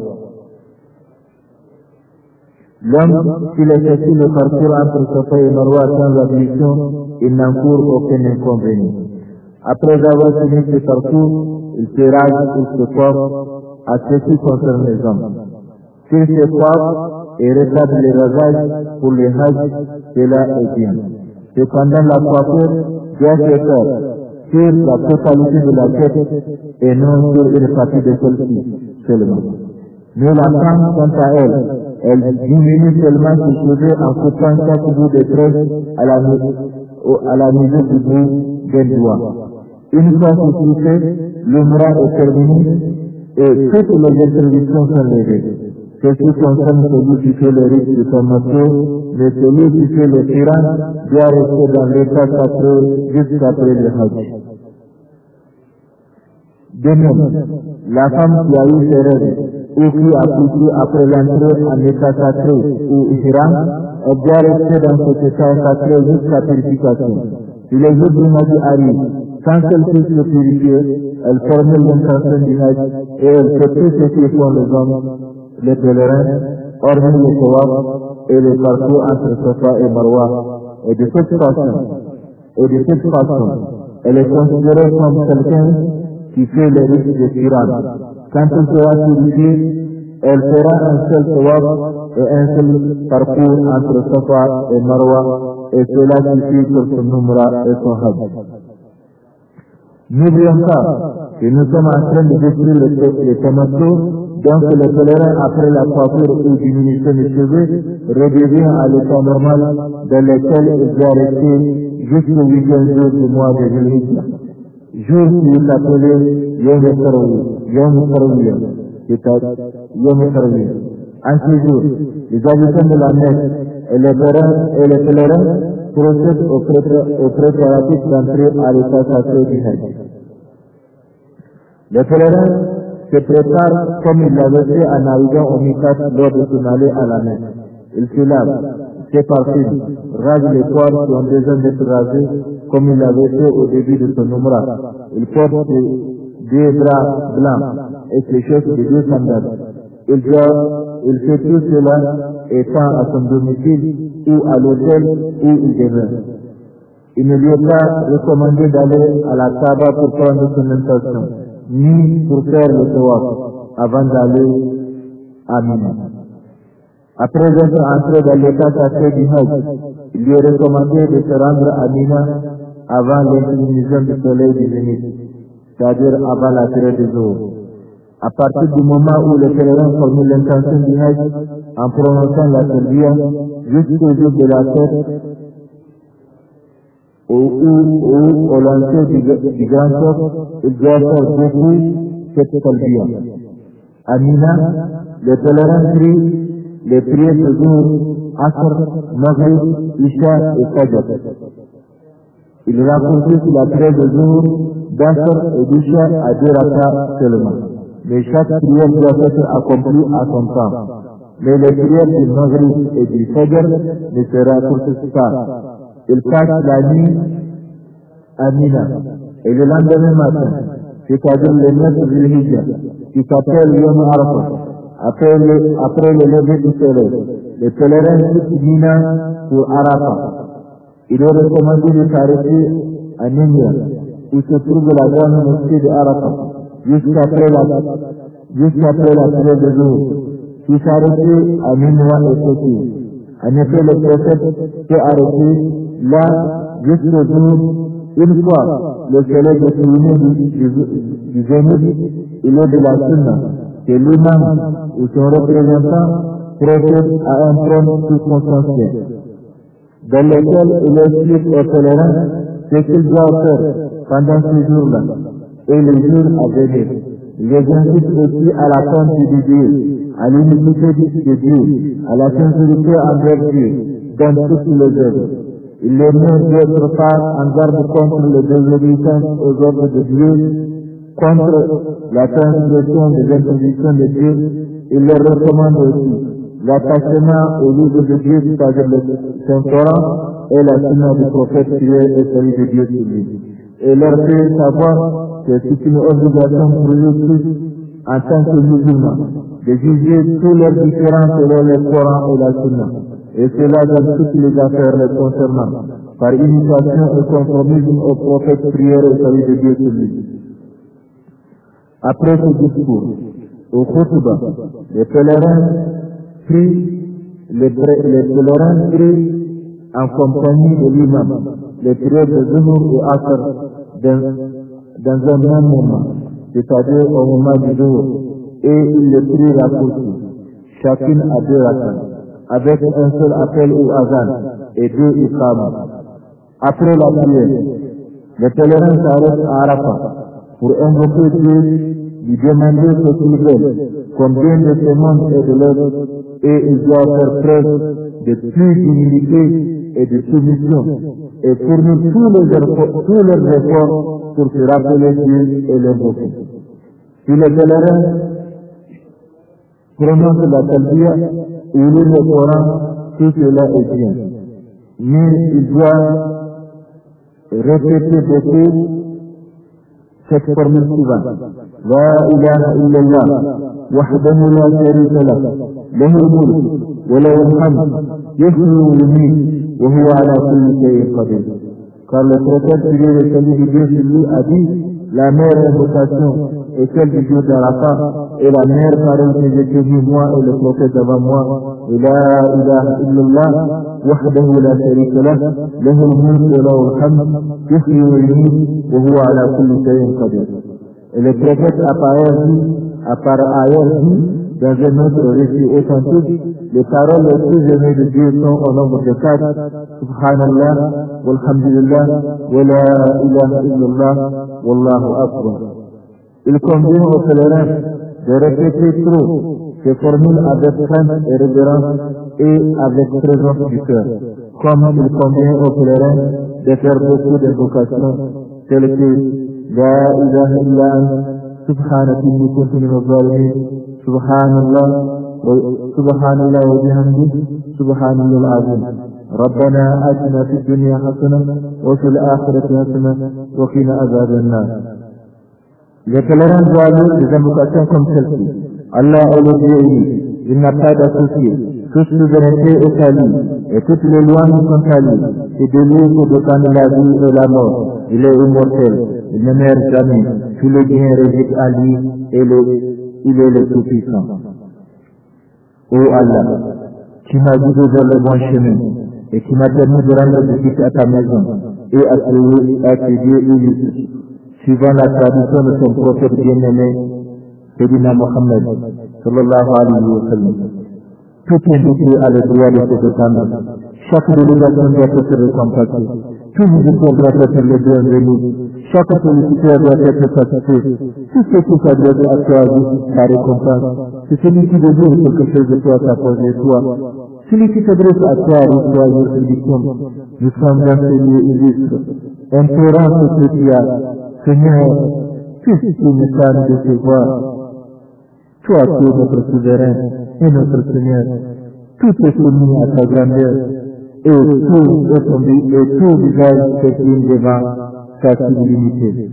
L'homme, s'il effectue le parcours entre Safa et Marwa sans ablution, il n'encourt aucun inconvénient. Après avoir fini ce parcours, il se rase ou se coiffe à ce qui concerne les hommes. S'il se coiffe et retarde les rasages pour les hajj, cela est bien. Cependant, la coiffure doit se faire sur la totalité de la tête et non sur une partie de celle-ci seulement. Mais la femme, quant à elle, elle diminue seulement ses cheveux en coupant chaque bout de tresse à la, à la mesure du bout d'un doigt. Une fois ceci fait, l'umra est terminé et toutes les interdictions sont levées. Ceci concerne celui qui fait le risque de tamattu, mais celui qui fait le tyran doit rester dans l'état sacré jusqu'après le hajj. De même, la femme qui a eu ses règles ou qui a poussé après l'entrée en état sacré ou ihram, elle doit rester dans cet état sacré jusqu'à purification. Si les jours du Mahdi arrivent, sans qu'elle puisse se purifier, elle formule l'intention du Hajj et elle fait tout ce que font les hommes, les pèlerins, hormis le Tawaf et le parcours entre Safa et Marwa. Et de cette façon, et de cette façon, elle est considérée comme quelqu'un qui fait le risque de tyran. Quand elle sera purifiée, elle fera un seul Tawaf et un seul parcours entre Safa et Marwa, et cela suffit pour son umra et son Hajj. N'oublions pas que nous sommes en train de détruire le, le tamattu, donc le pèlerin après la coiffure ou diminution des cheveux redevient à l'état normal dans lequel il doit rester jusqu'au huitième jour du mois de Dhul-Hijja. Jour qui est appelé Yom Tarwiyah, Yom Tarwiyah, c'est-à-dire Yom Tarwiyah. En ce jour, les habitants de la Mecque et les pèlerins, et les pèlerins procèdent aux au préparatifs d'entrée à l'état sacré du Hajj. Les pèlerins se préparent comme ils l'avaient fait en arrivant au Mikat lors de son allée à la Mecque. Ils se lavent, se parfument, rasent les poils qui ont besoin d'être rasés comme il l'avait fait au début de son umrah. Ils portent deux draps blancs et se chaussent de deux sandales. Il, doit, il fait tout cela étant à son domicile ou à l'hôtel où il demeure. Il ne lui est pas recommandé d'aller à la Kaaba pour prendre son intention, ni pour faire le tawaf avant d'aller à Mina. Après être entré dans l'état sacré du Hajj, il lui est recommandé de se rendre à Mina avant l'inclinaison du soleil du zénith, c'est-à-dire avant la tirée du jour. À partir du moment où le pèlerin formule l'intention du Hajj en prononçant la talbiya jusqu'au jour de la fête, ou, ou, ou au lancer du, du grand soir, il doit faire beaucoup cette talbiya. À Mina, le pèlerin prie les prières de jour, Asr, Maghrib, Isha et Fajr. Il raccourcit la prière de jour, d'Asr et d'Isha à deux rakas seulement. Mais chaque prière doit être accomplie à son temps. Mais les prières du Maghrib et du Fajr ne se raccourcissent pas. Il passe la nuit à Mina. Et le lendemain matin, c'est-à-dire le neuf Zulhijja, qui s'appelle Yom Arafat, après le, après le lever du soleil, les pèlerins quittent Mina pour Arafat. Il est recommandé de s'arrêter à Nimya, où se trouve la grande mosquée de Arafat, jusqu'après la, jusqu'après la prière de jour. Qui s'arrêter à Nimya est possible. En effet, le prophète s'est arrêté là jusqu'au jour. Une fois le soleil décliné du, du, du zénith, il est de la sunna que l'imam ou son représentant procède à un trône circonstanciel, dans lequel il explique aux pèlerins ce qu'ils doivent faire pendant ces jours-là et les jours à venir. Il les invite aussi à la l'attente de Dieu, à l'unité de Dieu, à la sincérité envers Dieu dans toutes les œuvres. Il est mieux d'être part en garde contre les désobéissances aux ordres de Dieu, contre la transgression des impositions de Dieu. Il leur recommande aussi l'attachement au livre de Dieu, c'est-à-dire le Saint-Coran, et la sunna du prophète prière et celui de Dieu sur lui. Et leur fait savoir que c'est une obligation pour eux tous, en tant que musulmans, de juger tous leurs différends selon le Coran et la sunna. Et cela dans toutes les affaires les concernant, par imitation et conformisme au prophète prière et celui de Dieu sur lui. Après ce discours, au khutbah, les pèlerins prient, les, les pèlerins prient en compagnie de l'imam, les prières de Zuhur et Asr dans, dans un même moment, c'est-à-dire au moment du jour, et ils les prient raccourcis, chacune à deux rakas, avec un seul appel ou azan et deux iqamas. Après la prière, les pèlerins s'arrêtent à Arafat pour invoquer Dieu, lui demander ce qu'ils veulent, combien de ce monde et de l'autre, et ils doivent faire preuve de plus d'humilité et de soumission, et fournir tous les efforts, tous leurs efforts pour se rappeler Dieu et l'invoquer. Si les pèlerins prononcent la talbiya ou lisent le Coran, tout cela est bien. Mais ils doivent répéter beaucoup cette formule suivante. La ilaha illallah, wahdahu la sharika lah, lahu al-mulk, wa lahu al-hamd, yuhyi wa yumiit, wa huwa ala kulli shay'in qadir. Car le prophète, qui est le salut de Dieu sur lui, a dit, la meilleure invocation est celle du jour d'Arafat, et la meilleure parole que j'ai tenue moi et le prophète avant moi, la ilaha illallah, وحده لا شريك له له الملك وله الحمد يحيي ويميت وهو على كل شيء قدير. Et le prophète apparaît dit dans un autre récit authentique, les paroles les plus aimées de Dieu sont au nombre de quatre: Subhanallah, walhamdulillah, wa la ilaha illallah, wallahu akbar. Il convient aux pèlerins de répéter trop ces formules avec crainte et révérence et avec présence du cœur, comme il convient aux pèlerins de faire beaucoup d'invocations telles que La ilaha illa anta, subhanaka inni kuntu minaz zalimin, subhanallah, subhanallah wa bihamdihi, subhanallahil azim. ربنا آتنا في الدنيا حسنة وفي الآخرة حسنة وقنا عذاب النار. Les pèlerins doivent lire des invocations comme celle-ci. Allah est le Dieu unique, il n'a pas d'associé. Toute souveraineté est à lui, et toutes les lois sont à lui. C'est de lui que dépendent la vie et la mort. Il est immortel, il ne meurt jamais. Tous les biens résident à lui, et le, il est le Tout-Puissant. Ô Allah, qui m'as guidé vers le bon chemin et qui m'a permis de rendre visite à ta maison et à tes, à tes dieux illustres, suivant la tradition de ton prophète bien-aimé, Sayyidina Mohammed, sallallahu alayhi wa sallam. Tout individu a le droit de se défendre. Chaque délégation doit être récompensée. Tout visiteur doit être le bienvenu. Chaque solliciteur doit être satisfait. Tout ce qui s'adresse à toi juste la récompense. C'est celui qui désire quelque chose de toi s'approche toi. Celui qui s'adresse à toi reçoit une bénédiction. Nous sommes dans ce lieu illustre. Implorant ce que tu as. Seigneur, tout ce qui nous semble de te voir. Toi qui es notre souverain et notre Seigneur, tout est soumis à ta grandeur et tout est tombé et tout visage s'incline devant ta sublimité.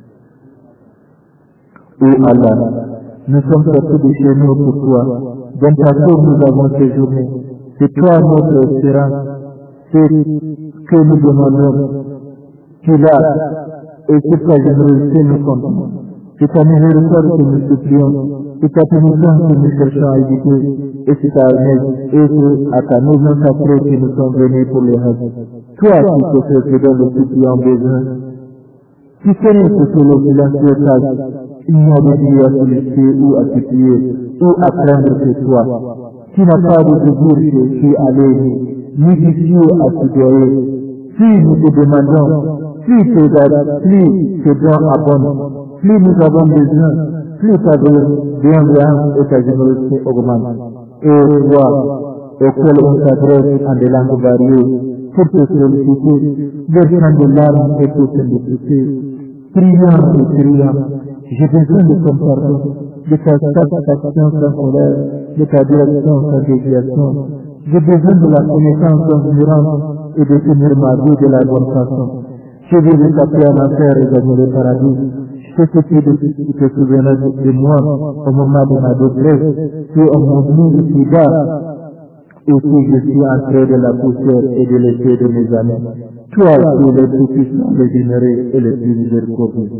Ô Allah, nous sommes sortis de chez nous pour toi. Dans ta cour nous avons séjourné. C'est toi notre espérance. C'est ce que nous demandons. Tu l'as et c'est ta générosité nous comptons. C'est ta miséricorde que nous supplions. C'est ta pénitence que nous cherchons à éviter, et c'est ta et c'est à ta maison sacrée que nous sommes venus pour le reste. Toi qui sais ce dont le suppliant besoin, tu connais ce que le silencieux sache, il n'y a de Dieu à solliciter ou à supplier, ou à craindre que toi. Tu n'as pas de désir que tu es allé, ni d'issue à soudoyer. Si nous te demandons, plus tes dates, plus tes dons abondent, plus nous avons besoin, plus ta bienveillance et ta générosité augmentent. Et toi, auquel on s'adresse en des langues variées, pour te solliciter, versant de larmes et pour te solliciter, priant et priant, j'ai besoin de ton pardon, de ta satisfaction sans colère, de ta direction sans déviation. J'ai besoin de la connaissance environnante et de tenir ma vie de la bonne façon. Je veux échapper à l'enfer et gagner le paradis. Je te supplie de te souvenir de moi au moment de ma détresse, que on m'a mis ici bas, et que je suis entré de la poussière et de l'épée de mes amis. Toi qui es le plus puissant, le généreux et le plus miséricordieux.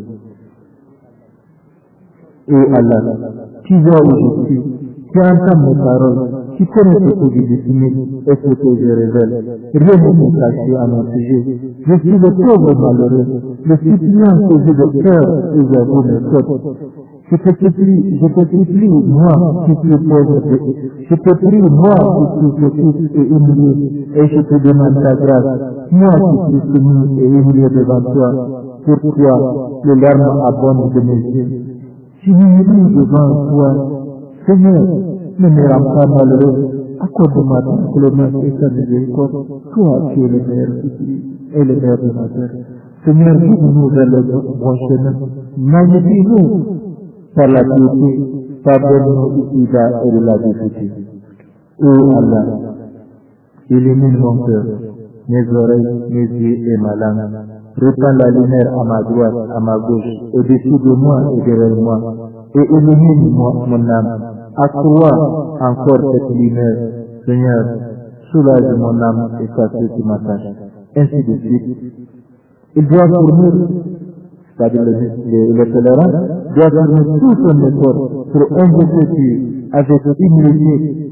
Ô Allah, tu vois où je suis, tu entends mes paroles, tu connais ce que je définis et ce que je révèle. Rien ne peut cacher à mon sujet. Je suis le pauvre malheureux, le suppliant que j'ai de cœur et j'avoue mes fautes. Je te supplie, je te supplie, moi qui suis pauvre, je te prie, moi qui suis petit et humilié, et je te demande ta grâce, moi qui suis soumis et humilié devant toi. Pour toi, les larmes abondent de mes yeux. Je m'humilie devant toi, Seigneur, ne me rends pas malheureux, accorde-moi ta clémence et ta miséricorde, toi qui es le meilleur et le meilleur de ma terre. Seigneur, guide-nous vers le bon chemin, magnifie-nous par la piété, pardonne-nous ici bas et de la vie. Ô Allah, illumine mon cœur, mes oreilles, mes yeux et ma langue. Répands la lumière à ma droite, à ma gauche, au-dessus de moi et derrière moi, et illumine moi, mon âme. Accrois encore cette lumière, Seigneur, soulage mon âme et fasse ce qui m'attache. Ainsi de suite. Il doit fournir, c'est-à-dire le, le, le tolérant, doit fournir tout son effort pour invoquer Dieu avec humilité,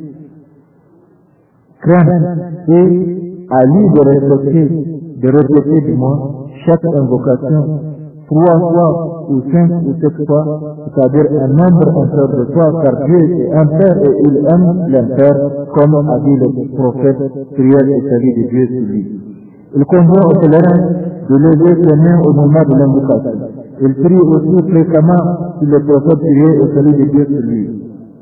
crainte et à lui de respecter, de répéter de moi chaque invocation trois fois ou cinq ou sept fois, c'est-à-dire un nombre impair de fois, car Dieu est impair et il aime l'impair, comme a dit le prophète, prière et salut de Dieu sur lui. Il convient au pèlerin de lever ses mains au moment de l'invocation. Il prie aussi fréquemment sur le prophète, prière et salut de Dieu sur lui.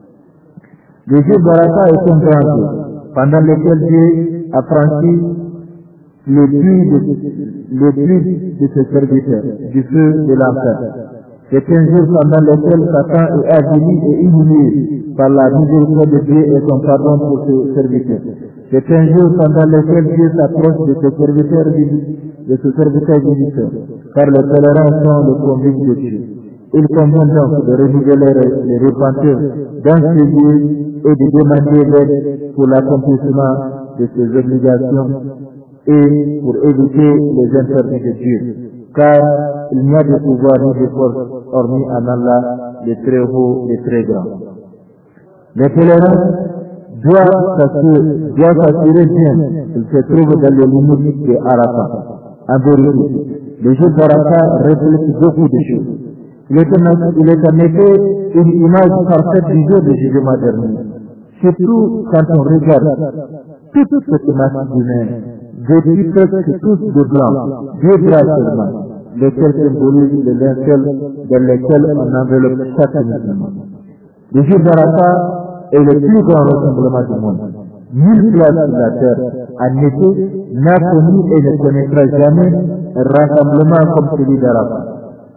Le jour d'Arafat est un grand jour, pendant lequel Dieu a franchi le but de, le but de ses serviteurs, du feu de l'enfer. C'est un jour pendant lequel Satan est avili et humilié par la miséricorde de Dieu et son pardon pour ses serviteurs. C'est un jour pendant lequel Dieu s'approche de ses serviteurs de ses serviteurs visiteurs, car les pèlerins sont le convives de Dieu. Il convient donc de renouveler les repenteurs dans ce lieu et de demander l'aide pour l'accomplissement de ses obligations et pour éviter les interdits de Dieu, car il n'y a de pouvoir ni de force hormis en Allah, le très haut et très grand. Les pèlerins doit s'assurer bien qu'il se trouve dans les limites de Arafat. En vérité, le jour d'Arafat reflète beaucoup de choses. Il est, en, il est en effet une image parfaite du jour de jugement dernier. Surtout quand on regarde toute cette masse humaine, vêtus presque tous de blanc, deux bras seulement, lesquels symbolisent les linceuls dans lesquels on enveloppe chaque musulman. Le jour d'Arafat est le plus grand rassemblement du monde. Mille places sur la terre, en effet, n'a connu et ne connaîtra jamais un rassemblement comme celui d'Arafat.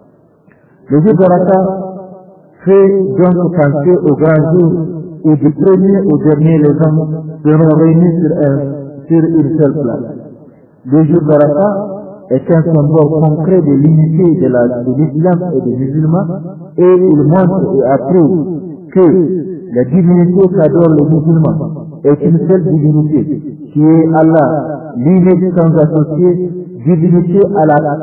Le jour d'Arafat fait donc penser au grand jour où du premier au dernier les hommes seront réunis sur, un, sur une seule place. Le jour d'Arafat est un symbole concret de l'unité de, la, de l'islam et des musulmans, et il montre et approuve que la divinité qu'adore les musulmans est une seule divinité, qui est Allah, l'unique sans associé, divinité à la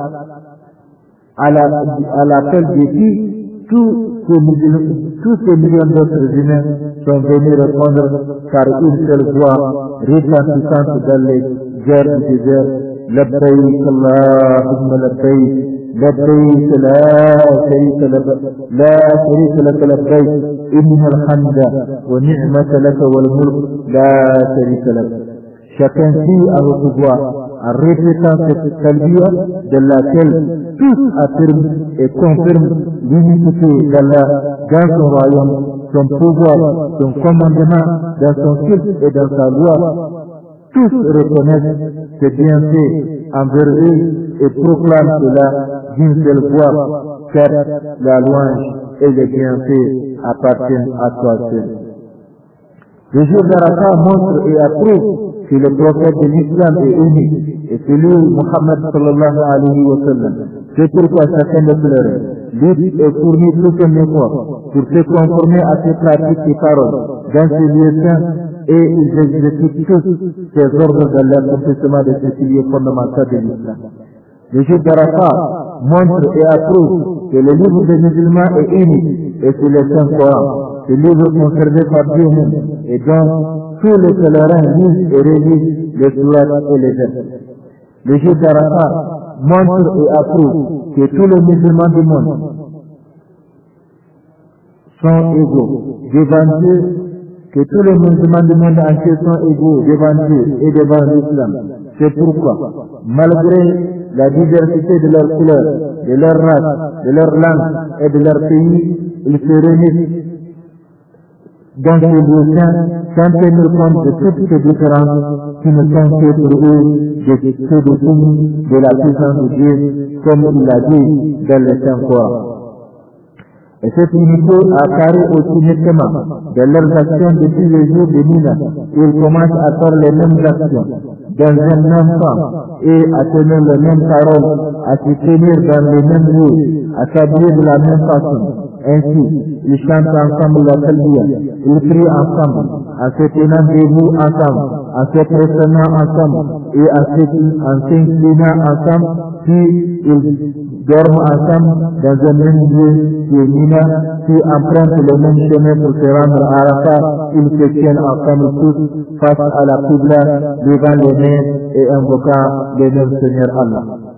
à la à l'appel de qui tous ces musulmans, tous ces millions d'autres humains sont venus répondre par une seule voix retentissante dans les guerres du désert. لبيك اللهم لبيك لبيك لا شريك لك لا شريك لك لبيك إن الحمد ونعمة لك والملك لا شريك لك. Chacun crie à haute voix en répétant cette talbiya de laquelle tous affirment et confirment l'unicité d'Allah dans son royaume, son pouvoir, son commandement, dans son culte et dans sa loi. Tous reconnaissent ses bienfaits envers eux et proclament cela d'une seule voix, car la louange et les bienfaits appartiennent à toi seul. Le jour d'Arafat montre et approuve que le prophète de l'islam est unique et celui Muhammad sallallahu alayhi wa sallam. C'est pourquoi chacun de pleurer, lutte et fournit tout son effort pour se conformer à ses pratiques et paroles dans ses lieux saints, et ils exécutent tous ces ordres dans l'accomplissement de ce pilier fondamental de l'islam. Le jour d'Arafat montre et approuve que le livre des musulmans est unique et c'est le Saint-Coran, ce livre conservé par Dieu même et dont tous les pèlerins lisent et révisent les sourates et les versets. Le jour d'Arafat montre et approuve que tous les musulmans du monde sont égaux devant Dieu, que tous les musulmans du monde entier sont égaux devant Dieu et devant l'islam. C'est pourquoi, malgré la diversité de leurs couleurs, de leur race, de leur langue et de leur pays, ils se réunissent dans ces lieux saints sans tenir compte de toutes ces différences qui ne sont que pour eux des signes de la puissance de Dieu, comme il l'a dit dans le Saint-Coran. Et cette unité apparaît aussi nettement dans leurs actions depuis le jour de Mina, où ils commencent à faire les mêmes actions, dans un même temps, et à tenir les mêmes paroles, à se tenir dans les mêmes lieux, à s'habiller de la même façon. Ainsi, ils chantent ensemble la talbiya, ils prient ensemble, en se tenant debout ensemble, en se prosternant ensemble, et en s'inclinant ensemble, puis ils dorment ensemble dans un même lieu qui est Mina, qui empruntent le même chemin pour se rendre à Arafat. Ils se tiennent ensemble tous face à la Qibla, levant les mains et invoquant le même Seigneur Allah.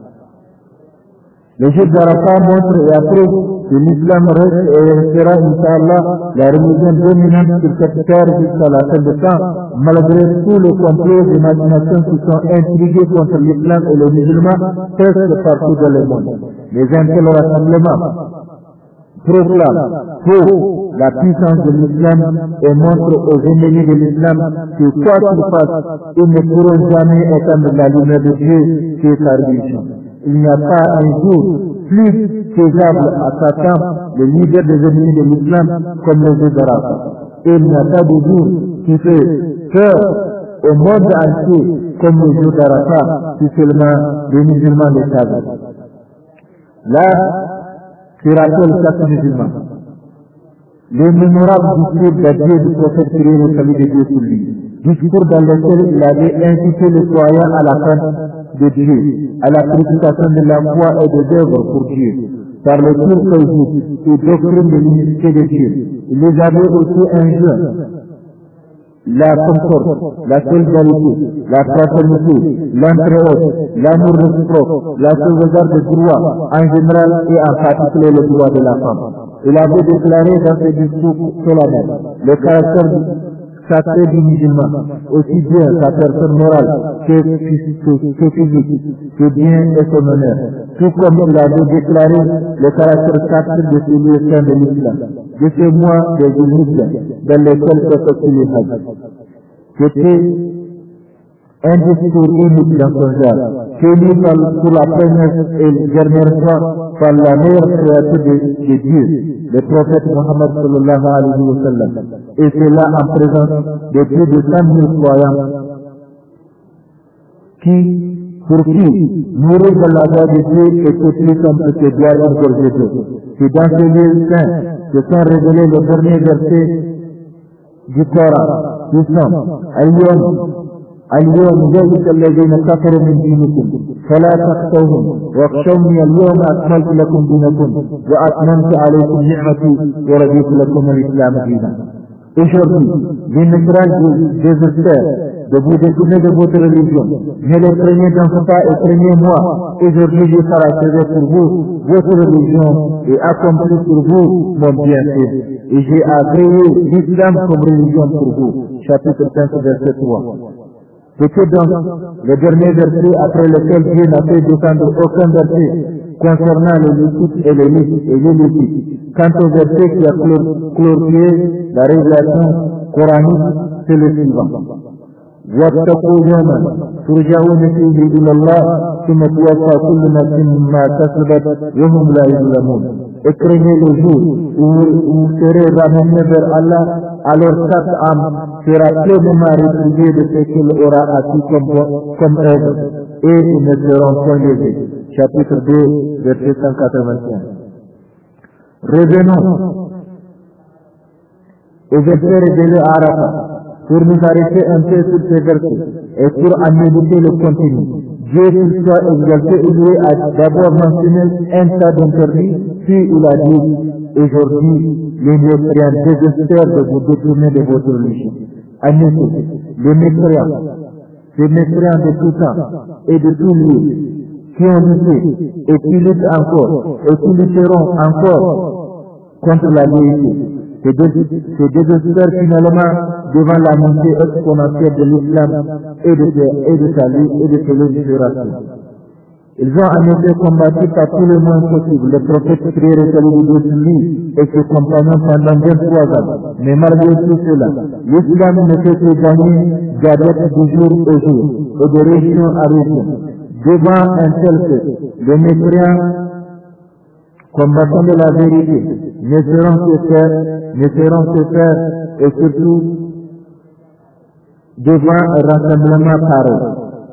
Le jour d'Arafat montre et approuve que l'islam reste et restera, Inch'Allah, la religion dominante sur cette terre jusqu'à la fin du temps, malgré tous les complots et machinations qui sont intrigués contre l'islam et les musulmans presque partout dans le monde. Les intérêts rassemblements proclament pour la puissance de l'islam et montrent aux ennemis de l'islam que quoi qu'ils fassent, ils ne pourront jamais éteindre la lumière de Dieu qui est sa religion. Il n'y a pas un jour plus faisable à Satan, le leader des ennemis de l'islam, comme le jour d'Arafat. Et il n'y a pas de jour qui fait peur au monde entier comme le jour d'Arafat, si seulement les musulmans le savent. Là, se rappelle chaque musulman les mémorables discours d'adieu du prophète prié le salut de Dieu sur lui. Discours dans lequel il avait incité les croyants à la crainte de Dieu, à la prédication de la foi et des œuvres pour Dieu, par le pur tawhid et doctrine de l'unicité de Dieu. Il les avait aussi un jeûne la concorde, la solidarité, la fraternité, l'entraide, l'amour réciproque, la sauvegarde des droits en général et en particulier le droit de la femme. Il avait déclaré dans ses discours solennels le caractère sacré du musulman, aussi bien sa personne morale que, que, que physique, que bien et son honneur, tout comme il avait déclaré le caractère sacré de celui au sein de l'islam, de ce mois des Zulhijja, dans lesquels s'effectue le Hajj. C'était un discours unique dans son genre, tenu pour la première et dernière fois par la meilleure créature de, de Dieu, le prophète Mohammed sallallahu alayhi wa sallam, et cela en présence de plus de cent mille croyants qui, pour qui, mourir dans la voie de Dieu était plus simple que boire une gorgée d'eau. C'est dans ce lieu saint que sont révélés les derniers versets du Coran, qui sont Al-Yom, اليوم يئس الذين كفروا من دينكم فلا تخشوهم واخشوني اليوم أكملت لكم دينكم وأتممت عليكم نعمتي ورضيت لكم الإسلام دينا. Aujourd'hui, les messages désespèrent de vous détourner de votre religion. Ne les craignez donc pas et craignez-moi. Aujourd'hui, je paracherai pour vous votre religion et accompli pour vous mon bienfait. Et j'ai agréé l'islam comme religion pour vous. Chapitre cinq, verset trois. C'était donc le dernier verset après lequel Dieu n'a fait descendre aucun verset concernant les Lévites et les Lévites et les Lévites. Quant au verset qui a clôturé la révélation coranique, c'est le suivant. واتقوا يوما ترجعون فيه إلى الله ثم توفى كل نفس ما كسبت وهم لا يظلمون. Et craignez le jour où vous serez ramenés vers Allah, alors chaque âme sera pleinement rétribuée de ce qu'il aura acquis comme, comme œuvre, et ils ne seront point lésés. Chapitre deux, verset cent quatre-vingt-quinze. Revenons au verset révélé à Arafat, pour nous arrêter un peu sur ces versets et pour en méditer le contenu. Dieu qu'il soit exalté, il lui a d'abord mentionné un tas d'interdits, puis il a dit, aujourd'hui, les mécréants désespèrent de vous détourner de votre religion. En effet, les mécréants, les mécréants de tout temps et de tout lieu, qui ont lutté et qui luttent encore et qui lutteront encore contre la vérité, se désespèrent finalement devant la montée exponentielle de l'islam et de, et de sa lutte et de sa libération. Ils ont en effet combattu par tous les moyens possibles le prophète prière et salut de Dieu lui et ses compagnons pendant vingt-trois ans. Mais malgré tout cela, l'islam ne fait que gagner d'adeptes de jour au jour et de région à région. Devant un tel fait, les mécréants combattants de la vérité ne seront que faire, ne seront que faire et surtout devant un rassemblement pareil,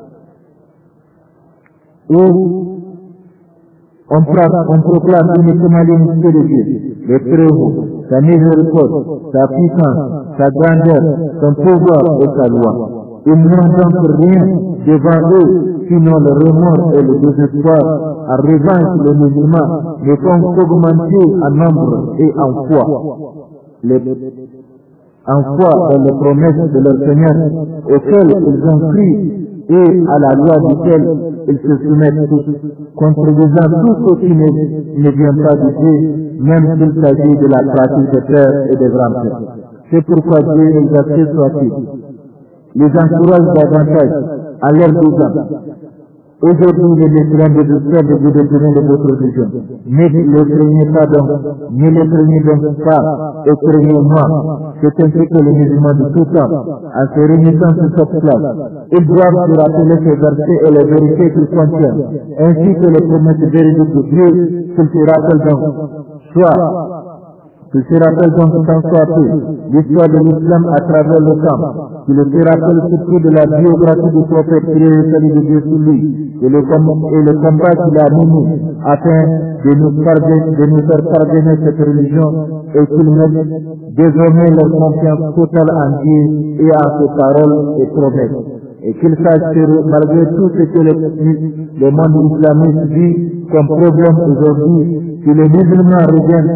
où on, on proclame uniquement l'unité de Dieu, le très haut, sa miséricorde, sa puissance, sa grandeur, son pouvoir et sa loi. Ils n'ont donc rien devant eux, sinon le remords et le désespoir. En revanche, les musulmans ne font qu'augmenter en nombre et en foi. Les, en foi dans les promesses de leur Seigneur, auxquelles ils ont cru et à la loi duquel ils se soumettent tous, contredisant tout ce qui ne, ne vient pas de Dieu, même s'il s'agit de la pratique des pères et des grands-pères. C'est pourquoi Dieu exalté soit-il les encourage davantage à leur disant, aujourd'hui les mécréants désespèrent de vous détourner de votre religion. Ne les craignez pas donc, ne les craignez donc pas, et craignez-moi. C'est ainsi que les musulmans de tout temps, en se réunissant sur cette place, ils doivent se rappeler ces versets et les vérités qu'ils contiennent, ainsi que les promesses véridiques de Dieu, qu'ils se rappellent donc. Soit qu'il se rappelle donc tant soit peu l'histoire de l'islam à travers le temps, qu'il se rappelle surtout de la biographie du prophète et de Dieu sur lui, et le, et le combat qu'il a mené afin de nous, parvenir, de nous faire parvenir cette religion, et qu'il mette désormais leur confiance totale en Dieu et en ses paroles et promesses. Et qu'il sache que malgré tout ce que le, le monde islamiste vit comme problème aujourd'hui, si les musulmans reviennent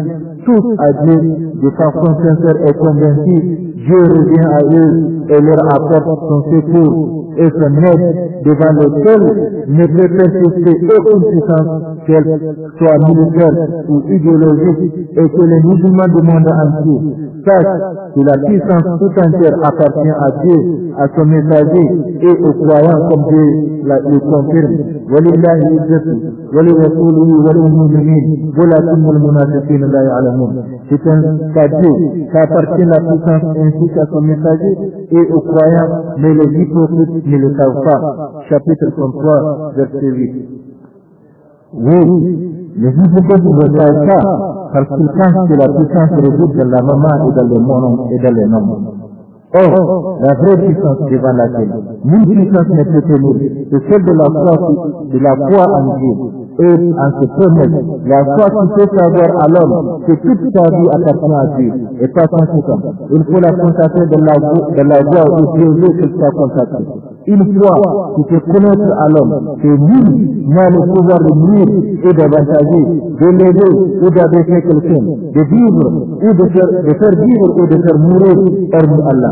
tous à Dieu de façon sincère et convaincue, Dieu revient à eux et leur apporte son secours et son aide devant lequel ne peut persister aucune puissance, qu'elle soit militaire ou idéologique, et que les musulmans du monde entier sachent que la puissance tout entière appartient à Dieu, à son messager et aux croyants comme Dieu le confirme. وَلِلَّهِ الْعِزَّةُ وَلِرَسُولِهِ وَلِلْمُؤْمِنِينَ وَلَكِنَّ الْمُنَافِقِينَ لَا يَعْلَمُونَ. C'est un cadeau qu'appartient la puissance ainsi qu'à son messager et aux croyants, mais les hypocrites ne le savent pas. Chapitre trente-trois, verset huit. Oui, les hypocrites ne le savent pas parce qu'ils pensent que la puissance réside dans la maman et dans le monde et dans les nombres. Or, la vraie puissance devant laquelle nulle puissance ne peut tenir, c'est celle de la foi, de la foi en Dieu. Et en se promettre, la foi qui fait savoir à l'homme que toute sa vie appartient à Dieu et pas conséquent. Il faut la consacrer de la voie, de la voie où Dieu veut qu'elle soit consacrée. Une foi qui fait connaître à l'homme que nul n'a le pouvoir de nuire et d'avantager, de l'aider ou d'abaisser quelqu'un, de vivre ou de faire, de faire vivre ou de faire mourir hormis Allah.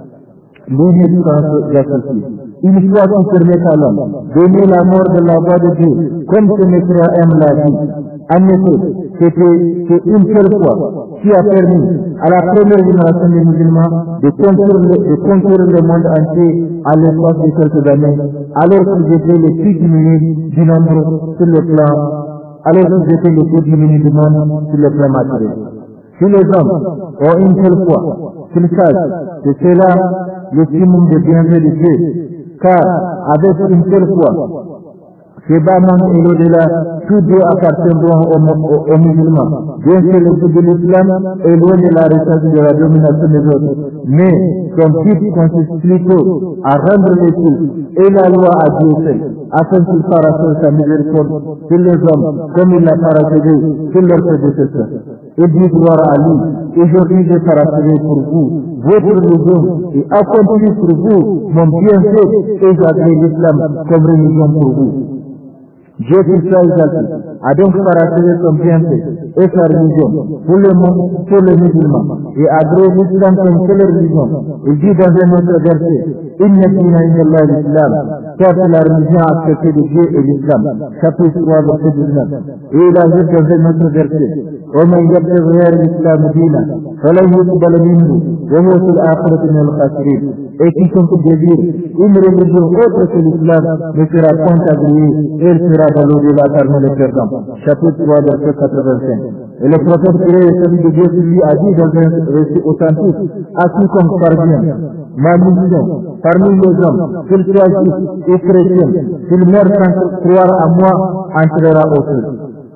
L'unique d'associé. Une foi qui permet à l'homme d'aimer la mort de la voie de Dieu, comme ce mécréant aime la vie. En effet, c'était une seule fois qui a permis à la première génération des musulmans de conquérir le, de conquérir le monde entier à l'espace de quelques années, alors qu'ils étaient les plus diminués du nombre sur le plan, alors qu'ils étaient les plus diminués du monde sur le plan matériel. Si les hommes ont une seule foi, qu'ils sachent que c'est là le summum de bienfait de Dieu, car avec une seule foi, c'est Baman et l'au-delà, tous deux appartiendront aux, aux, aux musulmans. Bien sûr, le but de l'islam est loin de la recherche de la domination des autres, mais son but consiste plutôt à rendre les cultes et la loi à Dieu seul, afin qu'il parachève sa miséricorde sur les hommes, comme il l'a parachevé sur leurs prédécesseurs. Et dit gloire à lui, aujourd'hui j'ai parachevé pour vous votre religion et accompli pour vous mon bienfait et j'agrée l'islam comme religion pour vous. Dieu qui soit exalté a donc parachevé son bienfait et sa religion pour le monde, pour les musulmans, et agréé l'islam comme seule religion. Il dit dans un autre verset, Inna dina inna l'islam, car la religion acceptée de Dieu est l'islam. Chapitre trois, verset dix-neuf. Et il ajoute dans un autre verset, ومن يبتغي غير الإسلام دينا فلن يقبل منه وهو في الآخرة من الخاسرين. Et quiconque désire une religion autre que l'islam ne sera point agréé et il sera dans l'au-delà parmi les perdants. Chapitre trois, verset quatre-vingt-cinq. Et le prophète créé celui de Dieu lui a dit dans un récit authentique à quiconque parvient ma mission parmi les hommes, qu'il soit juif et chrétien, qu'il meurt sans croire à moi, entrera au feu.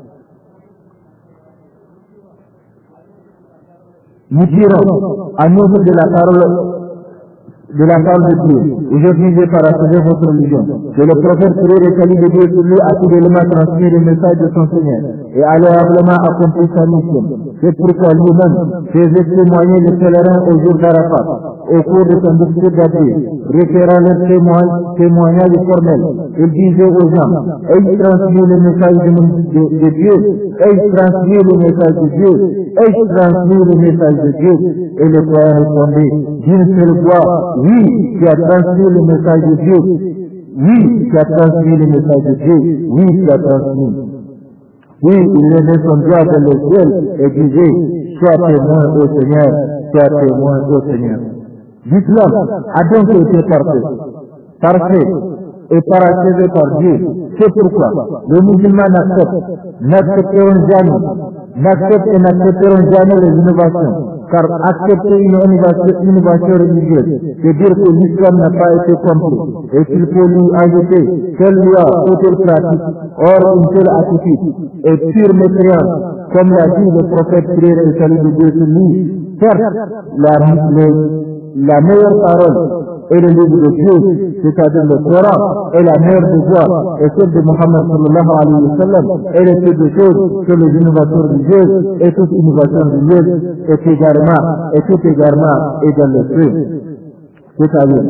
Nous dirons à nous de la parole de la parole de Dieu. Aujourd'hui, j'ai parachevé votre religion. Que le prophète prier le salut de Dieu sur lui a fidèlement transmis le message de son Seigneur et a loyablement accompli sa mission. C'est pourquoi lui-même faisait témoigner les pèlerins au jour d'Arafat, au cours de son discours d'adieu, référant leur témoignage formel. Il disait aux gens, ai-je transmis le message de, de, de Dieu, ai-je transmis le message de Dieu, ai-je transmis le message de Dieu? Et le croyant répondait, d'une seule voix, oui, tu as transmis le message de Dieu. Oui, tu as transmis le message de Dieu. Oui, tu as transmis. Oui, il levait son doigt dans le ciel et disait, sois témoin au Seigneur, sois témoin au Seigneur. L'islam a donc été parfait, parfait et parachevé par Dieu. C'est pourquoi les musulmans n'acceptent, n'accepteront jamais, n'acceptent et n'accepteront jamais les innovations. Car accepter une innovation, innovation religieuse, c'est dire que l'islam n'a pas été compris et qu'il faut lui ajouter telle loi ou telle pratique. Or, une telle attitude est pure mécréance, comme l'a dit le prophète prière et salut de Dieu sur lui. Certes, la, le, la meilleure parole est le livre de Dieu, c'est-à-dire le Coran, est la meilleure des voies, et celle de Mohammed sallallahu alayhi wa sallam, et les toutes des choses que les innovations religieuses, et toute innovation religieuse est également, et tout également est dans le feu. C'est-à-dire,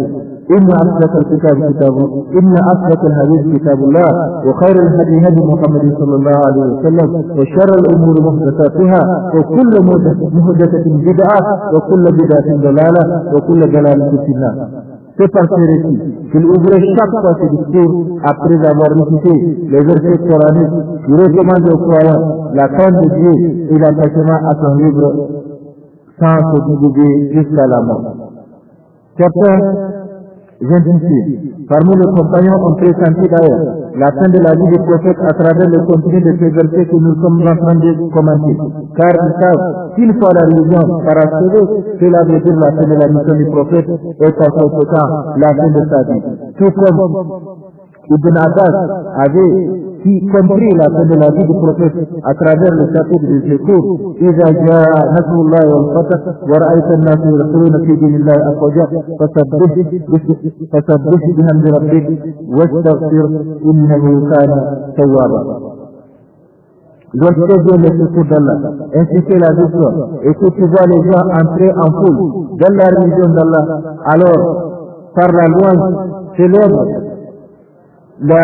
إن أصدق الكتاب كتاب إن أصدق الحديث كتاب الله وخير الهدي هدي محمد صلى الله عليه وسلم وشر الأمور محدثاتها وكل محدثة بدعة وكل بدعة ضلالة وكل ضلالة في النار. C'est par ces récits qu'il ouvrait chaque fois ses discours après avoir récité les versets coraniques qui recommandent aux croyants la crainte de Dieu et l'attachement à son livre sans se divulguer jusqu'à la mort. Certains identifiés parmi les compagnons ont pressenti d'ailleurs la fin de la vie du prophète à travers le contenu de ces versets que nous sommes en train de commenter. Car ils savent qu'une fois la religion parachevée, cela veut dire la fin de la mission du prophète et par conséquent la fin de sa vie. Tout comme Ibn Abbas avait qui compris la fin de la vie du prophète à travers le chapitre de secours. إذا جاء نصر الله والفتح ورأيت الناس يدخلون في دين الله أفواجا فسبح فسبح بحمد ربك واستغفر إنه كان توابا. Lorsque Dieu le secours d'Allah, ainsi que la victoire, et que tu vois les gens entrer en foule dans la religion d'Allah, alors par la louange célèbre la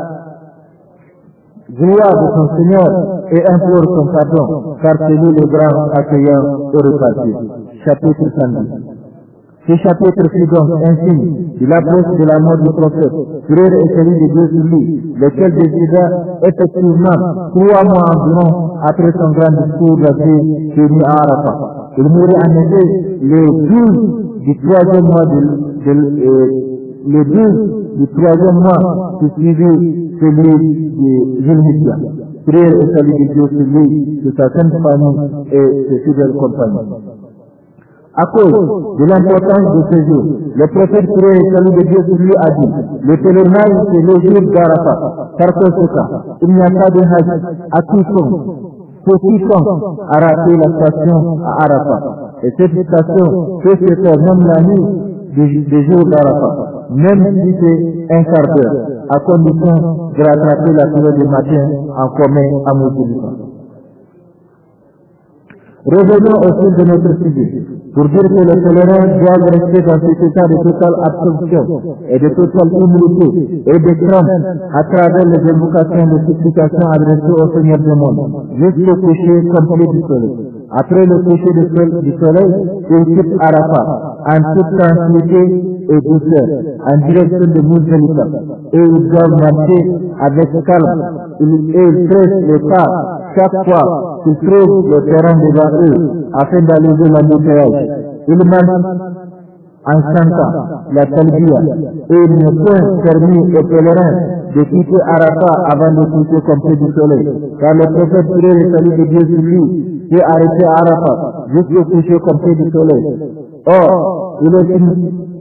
gloire de son Seigneur et implore son pardon, car c'est lui le grand accueillant et reparti. Chapitre cent dix. Ce chapitre fut donc un signe de l'approche de la mort du prophète, frère et celui de Dieu sur lui, lequel décida effectivement trois mois environ après son grand discours lancé tenu à Arafat. Il mourut en effet le douze du troisième mois de, de, euh, le douze du troisième mois qui suivit celui de Zulhijja. Frère et celui de Dieu sur lui, de sa sainte famille et de fidèles compagnons. À cause de l'importance de ce jour, le prophète frère et celui de Dieu sur lui a dit, le pèlerinage c'est le jour d'Arafat. Par conséquent, il n'y a pas de hajj à quiconque, pour quiconque a raté la station à Arafat. Et cette station peut se faire même la nuit des jours d'Arafat, même si c'est un quart d'heure, à condition de rattraper la prière du matin en commun à Moussoulika. Revenons au fil de notre sujet, pour dire que les pèlerins doivent rester dans cet état de totale absorption et de totale humilité et de crainte à travers les invocations de supplications adressées au Seigneur du monde, jusqu'au coucher complet du soleil. Après le coucher du soleil, ils quittent Arafat en toute tranquillité et douceur, en direction de Mousdalifa, et ils doivent marcher avec calme, et ils pressent les pas chaque fois qu'ils trouvent le terrain devant eux, afin d'alléger l'embouteillage. Ils marchent en chantant la talbiya, et il n'est point permis aux pèlerins de quitter Arafat avant le coucher complet du soleil, car le prophète frère et salut de Dieu sur lui s'est arrêté à Arafat jusqu'au coucher complet du soleil. Or, il est une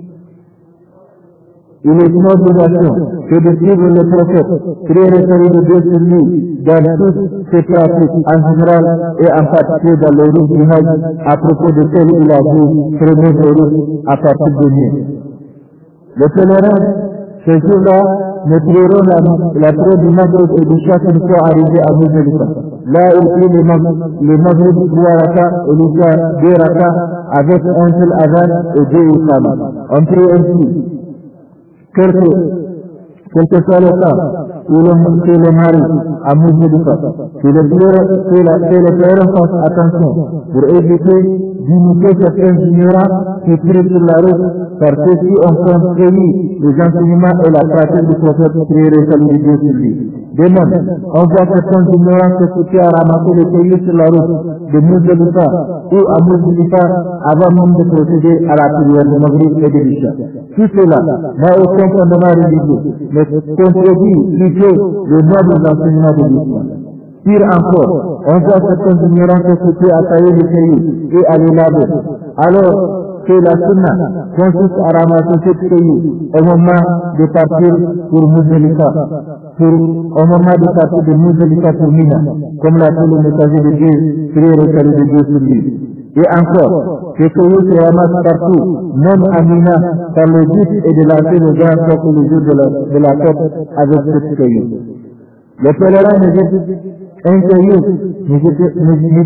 Il est une obligation que de suivre le prophète, frère et salut de Dieu sur lui, dans toutes ses pratiques en général et en particulier dans le route du Hajj, à propos de celle il a dit, prenez le route à partir de nous. Les pèlerins, ce jour-là, ne prieront la, la prière du Maghrib et du Isha une fois arrivés à Mousdalifa. Là, ils prient le Maghrib trois raka et l'Isha deux raka avec un seul adhan et deux iqama. On prie ainsi. Quel que, quel que soit le cas, où l'on fait le mari à Mousdalifa, que les pèlerins fassent attention pour éviter d'imiter certains ignorants qui crient sur la route, car ceux-ci ont contrarié les enseignements et la pratique du prophète frère et salut de Dieu sur lui. De même, on voit certains ignorants se fouter à ramasser les cailloux sur la route de Mousdalifa ou à Mousdalifa avant même de procéder à la prière de Maghrib et de l'Isha. Tout cela n'a aucun fondement religieux, mais contredit plutôt les nobles enseignements de l'Islam. Pire encore, on voit certains ignorants se fouter à tailler les cailloux et à les laver. Alors que la sunna consiste à ramasser cette cailloux au moment de partir pour Mousdalifa, pour, au moment de partir de Mousdalifa pour Mina, comme l'a fait le messager de Dieu, frère et salut de Dieu sur lui. Et encore, ces cailloux se ramassent partout, même à Mina, car le but est de lancer le grand socle le jour de la, de la fête avec cette caillou. Le pèlerin ne jette un caillou, ne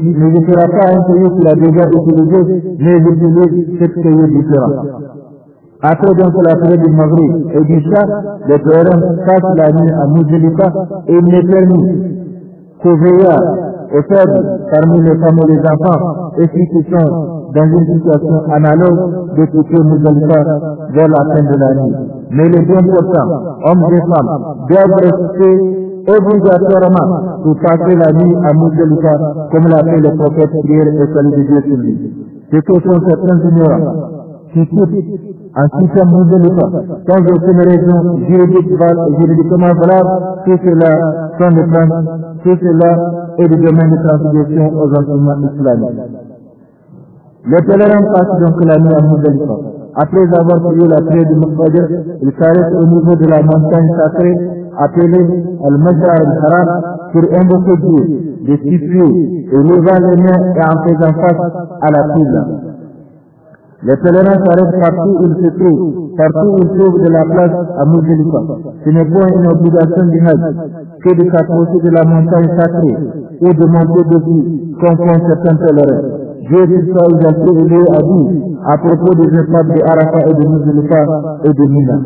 jetera pas un caillou qu'il a déjà utilisé, mais il utilise cette caillou différente. Après donc la prière du Maghrib et du Chat, les pèlerins passent la nuit à Muzdalifa et il n'est permis qu'aux veillards, aux faibles, parmi les femmes et les enfants, et ceux qui sont dans une situation analogue de quitter Muzdalifa vers la fin de la nuit. Mais les bien portants, hommes et femmes, doivent rester obligatoirement pour passer la nuit à Muzdalifa, comme l'a fait le prophète, prière et salut de Dieu sur lui. Ce que sont certains ignorants qui quittent en quittant Muzdalifa sans aucune raison juridique, juridiquement valable, tout cela sont des plans, tout cela est du domaine de transgression aux enseignements islamiques. Les pèlerins passent donc la nuit à Muzdalifa. Après avoir prié la prière du Fajr, ils s'arrêtent au niveau de la montagne sacrée appelée Al-Mash'ar al-Haram pour invoquer Dieu, de supplier et levant les mains et en faisant face à la Qibla. Les pèlerins s'arrêtent partout où ils se trouvent, partout où ils trouvent de la place à Muzdalifa. Ce n'est point une obligation du Hajj que de s'approcher de la montagne sacrée ou de monter dessus, comme font certains pèlerins. Dieu qu'il soit exalté et lui a dit à propos des étapes de Arafat et de Muzdalifa et de Mina.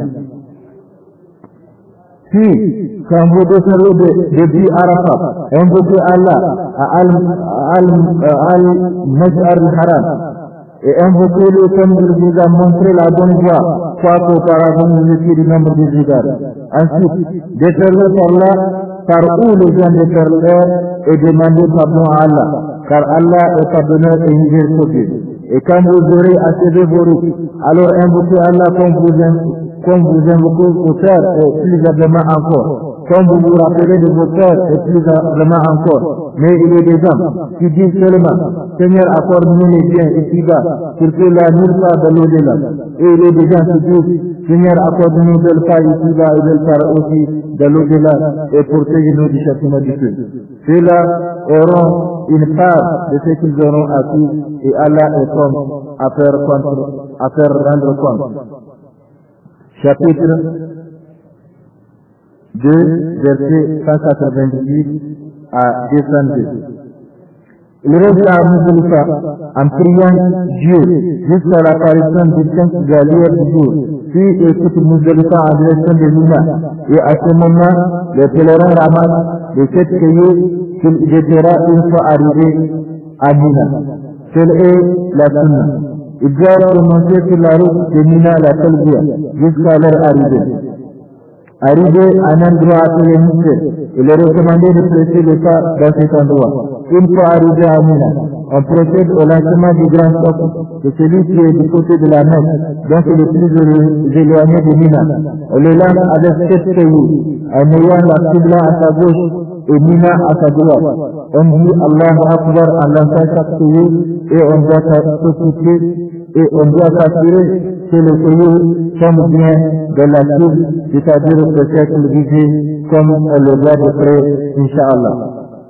Puis, quand vous descendez depuis Arafat, invoquez Allah à Al-Mash'ar al-Haram et invoquez-le comme il vous a montré la bonne voie, soit qu'auparavant vous étiez du nombre des égards. Ensuite, déferlez par là, par où les gens déferlent et demandez pardon à Allah, car Allah est pardonneur et miséricordieux. Et quand vous aurez achevé vos rites, alors invoquez Allah comme vous, comme vous invoquez vos frères et plus amplement encore. Comme vous vous rappelez de vos frères et plus amplement encore. Mais il y a des hommes qui disent seulement, Seigneur, accorde-nous les biens ici-bas, pour que la nulle part de l'au-delà. Et il y a des gens qui disent, Seigneur, accorde-nous de le faire ici-bas et de le faire aussi de l'au-delà et protège-nous du châtiment du feu. Ceux-là auront une part de ce qu'ils auront acquis et Allah est comme à faire, contre, à faire rendre compte. Chapitre deux, verset cent quatre-vingt-dix à deux cent deux. Il reste à Muzdalifa en priant Dieu jusqu'à l'apparition du cinq galères du jour. Puis écoute Muzdalifa en direction de Mina. Et à ce moment, les pèlerins ramassent les sept cahiers qu'il jettera une fois arrivés à Mina. Telle est la sunna. Ils doivent remonter sur la route de Mina la Talbiya jusqu'à leur arrivée. Arrivé à un endroit appelé Misr, il est recommandé de presser le pas dans cet endroit. Une fois arrivé à Mina, on procède au lancement du grand socle de celui qui est du côté de la Mecque, donc le plus éloigné de Mina. On le lance avec sept cailloux, en ayant la Qibla à sa gauche et Mina à sa droite. On dit Allahu Akbar en lançant chaque caillou et on doit s'occuper et on doit s'assurer que le caillou tombe bien de la cible, c'est-à-dire le cercle visé comme on le voit de près, Inch'Allah.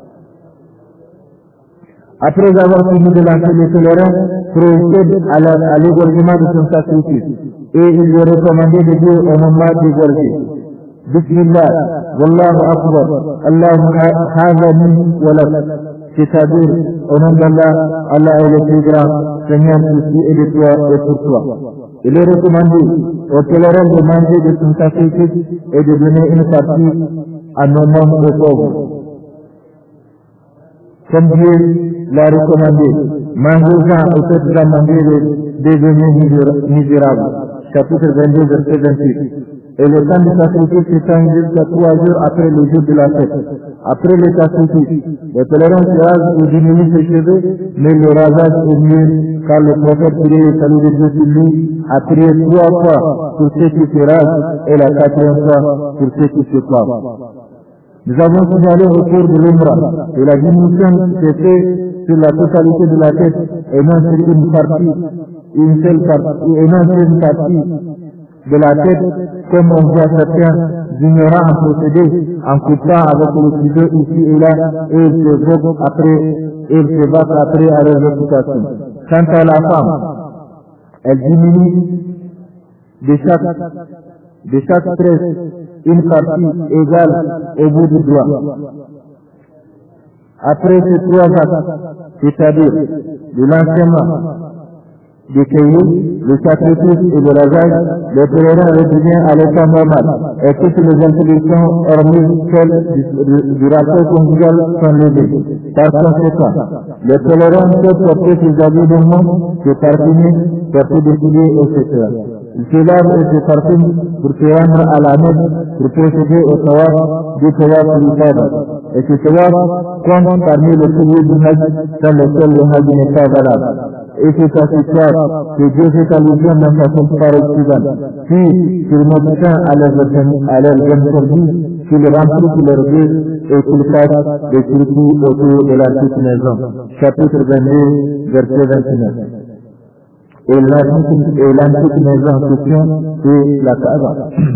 Après avoir fini de lancer les pèlerins, procède à l'égorgement de son sacrifice et il lui est recommandé de dire au moment d'égorger Bismillah, Wallahu Akbar, Allahu Hadha min walak, c'est-à-dire au nom d'Allah, Allah est le plus grand, Seigneur ici et de toi et pour toi. Il est recommandé aux pèlerins de manger de son sacrifice et de donner une partie à nos membres et pauvres. Comme Dieu l'a recommandé, mangez-en et faites-en manger les devenus misérables. Chapitre vingt-deux, verset vingt-huit. Et le temps du sacrifice s'étend jusqu'à trois jours après le jour de la fête. Après le sacrifice, les pèlerins se rasent ou diminuent ses cheveux, mais le rasage est mieux, car le prophète prié et salut de Dieu sur lui a prié trois fois pour ceux qui se rasent et la quatrième fois pour ceux qui se coiffent. Nous avons signalé au cours de l'Umrah que la diminution s'est faite sur la totalité de la tête et non sur une partie, une seule partie, et non sur une partie de la tête, comme on voit certains ignorants en procédé, en coupant avec le ciseau ici et là, et ils se voguent après, et ils se battent après à leur réputation. Quant à la femme, elle diminue de chaque, de chaque tresse une partie égale au bout du doigt. Après ces trois actes, c'est-à-dire le lancement, du caillou, le sacrifice et de l'azage, le pèlerin revient à l'état normal et toutes les interdictions hormis celles du, du, du rapport conjugal sont levées. Par conséquent, le pèlerin peut porter ses habits de monde, ses parfumés, porter des souliers, et cetera. Il se lave et se parfume pour se rendre à la Mecque pour procéder au tawaf du tawaf l'Ifada. Et ce tawaf compte parmi les piliers du Hajj dans lesquels le Hajj n'est pas valable. Et c'est à ce soir que Dieu fait allusion dans sa parole suivante. Puis, sur notre sein à leurs interdits, qu'ils remplissent leurs yeux et qu'ils fassent des circuits autour de la petite maison. Chapitre vingt-deux, verset vingt-neuf. Et l'antique maison en question, c'est la Kaaba.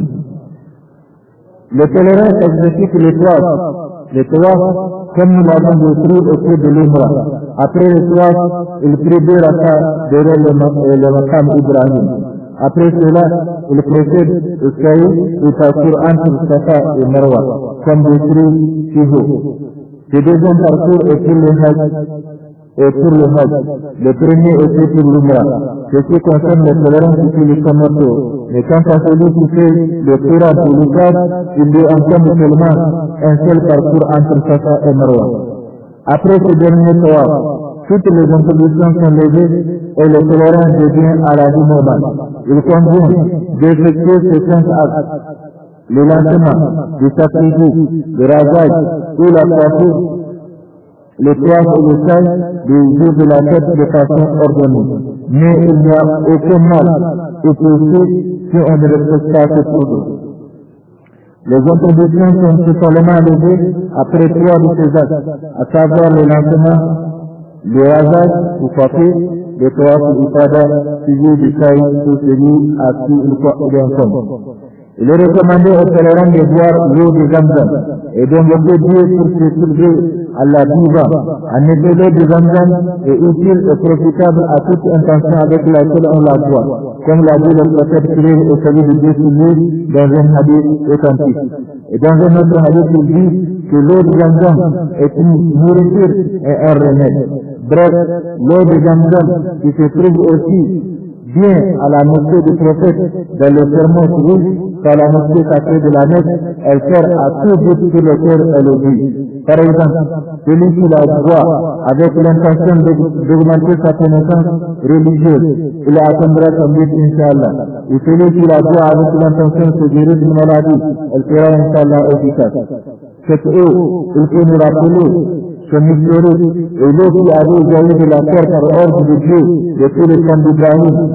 Le pèlerin exécute les tawaf. Les tawaf, comme nous l'avons décrit au cours de l'Umrah. Après le tawaf, il prie deux rakas derrière le maqam Ibrahim. Après cela, il procède au saïd et parcourt entre Safa et Marwa, comme décrit ci haut. Ce deuxième parcours est pour le Hajj. Et pour le Hajj, le premier était pour l'Umrah. Ce qui concerne les pèlerins qui suivent son moto. Mais quant à celui qui fait le Qira pour l'Uqad, il lui encombe seulement un seul parcours entre Safa et Marwa. Après ce dernier tawaf, toutes les interdictions sont levées et le pèlerin devient à la vie normale. Il convient d'effectuer ces cinq actes. Le lancement, le sacrifice, le rasage ou la coiffure, le tawaf et le saïd, les yeux de la tête de façon ordonnée. Mais il n'y a aucun mal et péché si on ne respecte pas cette ordre. Les interdictions sont totalement levées après trois de ces actes, à savoir le lancement, le rasage ou coiffure, le tawaf l'Ifada, suivi du saïd ou celui à qui il incombe. Il est recommandé aux pèlerins de boire l'eau de Zamzam et d'invoquer Dieu pour se soulever à la diva. En effet, l'eau de Zamzam est utile et profitable à toute intention avec laquelle on la boit, comme l'a dit le prophète Cyril et celui de Dieu sur lui dans un hadith authentique. Et dans un autre hadith, il dit que l'eau de Zamzam est une nourriture et un remède. Bref, l'eau de Zamzam qui se trouve aussi bien à la mosquée du prophète dans le sermon rouge qu'à la mosquée sacrée de la Mecque, elle sert à tout but sur lequel elle est due. Par exemple, celui qui la boit avec l'intention d'augmenter sa connaissance religieuse, il atteindra son but, Inch'Allah. Et celui qui la boit avec l'intention de se guérir d'une maladie, elle sera, Inch'Allah, efficace. Cette eau, il faut nous rappeler son historique et l'eau qui avait jailli de la terre par ordre de Dieu depuis le temps d'Ibrahim.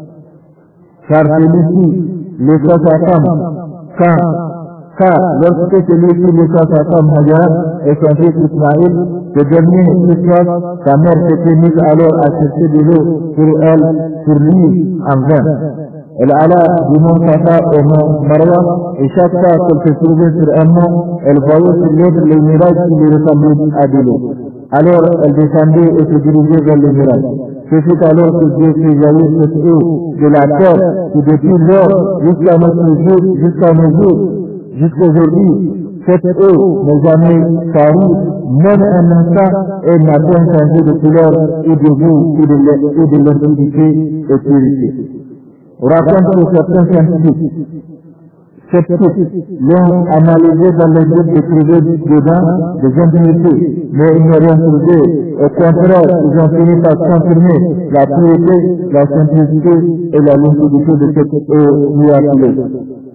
Car celui-ci laissa sa femme, quand, car lorsque celui qui laissa sa femme Hajar et son fils Ismaïl, ce dernier Israël, sa mère s'était mise alors à chercher de l'eau pour elle, pour lui, en vain. Elle alla du mont Safa au mont Marwa, et chaque fois qu'elle se trouvait sur un mont, elle voyait sur l'autre les mirages qui lui ressemblaient à de l'eau. Alors elle descendait et se dirigeait vers les mirages. Ce fut alors que Dieu fit jaillir cette eau de la terre, qui depuis lors, jusqu'à notre jour, jusqu'à nos jours, jusqu'aujourd'hui, cette eau n'est jamais parue, même un instant, elle n'a point changé de couleur, ou de goût, ou de limpidité et purité. On raconte que certains scientifiques sceptiques l'ont analysé dans les groupes de trouver dedans des impuretés, mais ils n'ont rien trouvé. Au contraire, ils ont fini par confirmer la pureté, la simplicité et la limpidité de cette eau miraculeuse,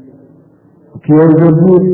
qui est aujourd'hui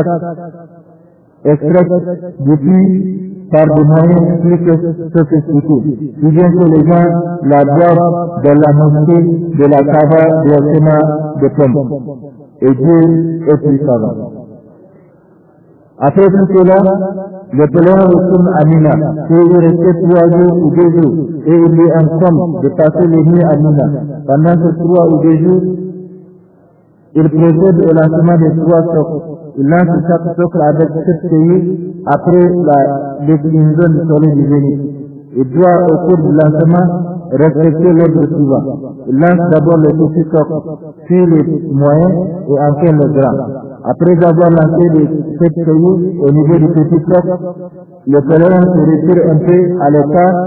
extraite du puits par des moyens plus sophistiqués, si bien que les gens la boivent dans la mosquée de la Kaaba directement de pompe. Et Dieu est plus savant. Après tout cela, le pèlerin retourne à Mina, où il restait trois jours ou deux jours, et il lui incombe de passer les nuits à Mina. Pendant ces trois ou deux jours, il procède au lancement des trois socles. Il lance chaque socle avec sept pays après la déclinaison du soleil du zénith. Il doit, au cours du lancement, respecter l'ordre suivant. Il lance d'abord les petits socles, puis les moyens et enfin les grands. Après avoir lancé les sept pays au niveau du petit socle, le pèlerin se retire un peu à l'écart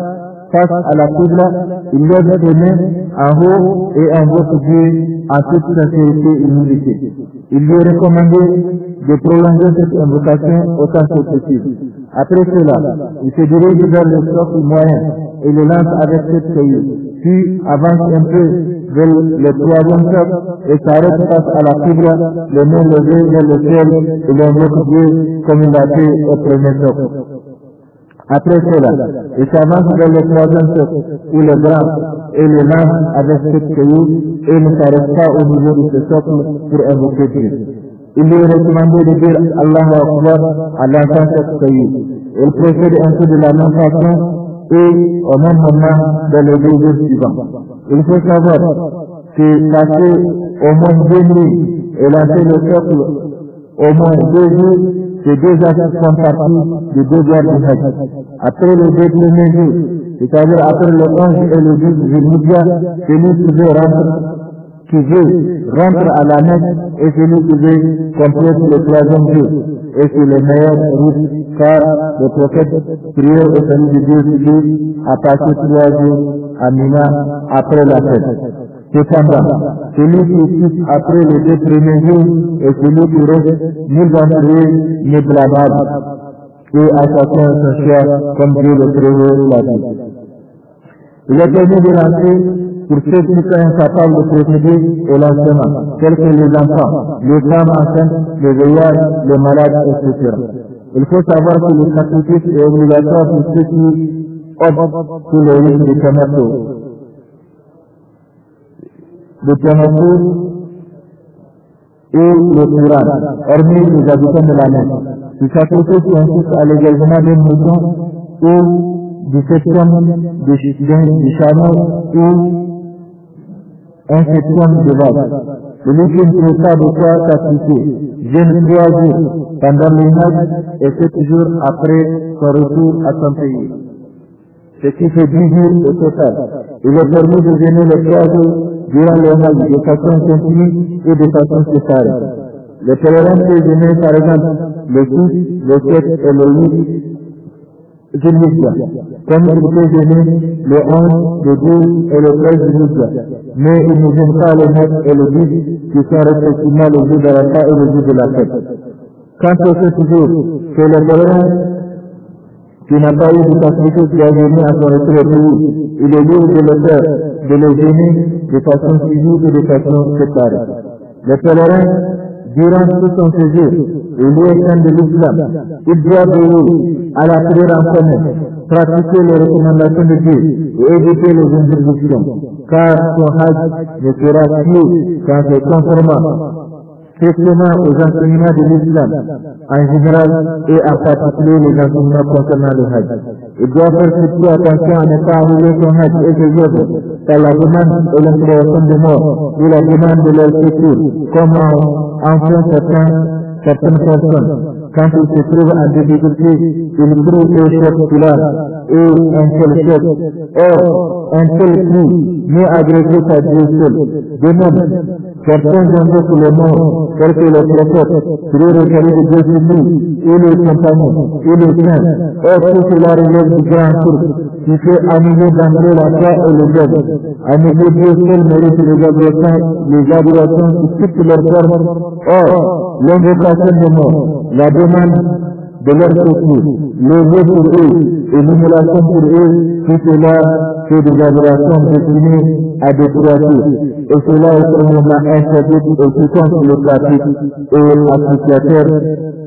face à la Qibla, il lève ses mains en haut et invoque Dieu en toute sincérité et humilité. Il lui est recommandé de prolonger cette invocation autant que possible. Après cela, il se dirige vers le socle moyen et le lance avec cette caillou, puis avance un peu vers le troisième socle et s'arrête face à la Qibla, les mains levées vers le ciel et l'invoque Dieu comme il l'a fait au premier socle. Après cela, il s'avance vers le troisième socle où le grand et le lance avec cette caillou et ne s'arrête pas au niveau de ce socle pour invoquer Dieu. Il lui est recommandé de dire Allahu Akbar à l'enfant cette caillou. Il procède ainsi de la même façon et au même moment dans les deux jours suivants. Il faut savoir que passer au moins deux nuits et lancer le socle au moins deux jours, ces deux actes font partie des deux devoirs du Hajj. Après les deux premiers jours, c'est-à-dire après le onze et le douze Zulhijja, celui qui veut rentrer, qui veut rentrer à la Mecque et celui qui veut compléter le troisième jour. Et c'est le meilleur route, car le prophète priait au salut de Dieu dit à passer trois jours à Mina après la fête. Cependant, celui qui quitte après les deux premiers jours et celui qui reste, nul d'entre eux n'est blâmable. Et à chacun son choix, comme Dieu le Très-Haut l'a dit. Il est permis de lancer pour ceux qui sont incapables de procéder au lancement, tels que les enfants, les femmes enceintes, les vieillards, les malades, et cetera. Il faut savoir que le sacrifice est obligatoire pour ceux qui optent pour le risque de Tamato. Le Tamato et le Quran, hormis les habitants de la mer. Le sacrifice consiste à l'égagement d'un mouton ou du septième du chameau ou un septième de vache. Celui qui ne trouve pas de quoi sacrifier, jeûne trois jours pendant le Hajj et sept jours après son retour à son pays. Ce qui fait dix jours au total. Il est permis de jeûner les trois jours durant le Hajj de façon continue et de façon séparée. Les pèlerins peuvent jeûner par exemple le six, le sept et le huit Zulhijja, comme il peut jeûner le onze, le douze et le treize Zulhijja, mais il ne gêne pas le neuf et le dix qui sont respectivement le jour de la fête et le jour de la fête. Quant au sept jours, c'est le pèlerin qui n'a pas eu de sacrifice qui a jeûné à son retour au pays, il est libre de le faire, de le jeûner de façon physique et de façon séparée. Le pèlerin, durant tout son séjour, il est saint de l'islam. Il doit veiller à la prière en commun, pratiquer les recommandations de Dieu et éviter les interdictions, car son hajj ne sera plus qu'en se conformant strictement aux enseignements de l'islam, en général et en particulier les enseignements concernant le hajj. Il doit faire surtout attention à ne pas annuler son hajj et ses œuvres par la demande et l'imploration de mort ou la demande de leur secours, comme en font certains, certaines personnes. Quand ils se trouvent en difficulté, ils trouvent un chef qu'il a et un seul chef. Or, un tel cri n'est agrégé qu'à Dieu seul. De même, certains invoquent le mort, tels que le prophète, prier le salut de Dieu sur lui, et les compagnons, et les saints. Or, tout cela relève du grand tour, qui fait annuler d'entrer la foi et le deuil. Annuler Dieu seul mérite les adorations, les adorations qui quittent leur forme. Or, l'invocation de mort, la demande de leur secours, le vœu pour eux et l'immolation pour eux, tout cela c'est des adorations destinées à des créatures. Et cela est premièrement interdit et quiconque le pratique et applicateur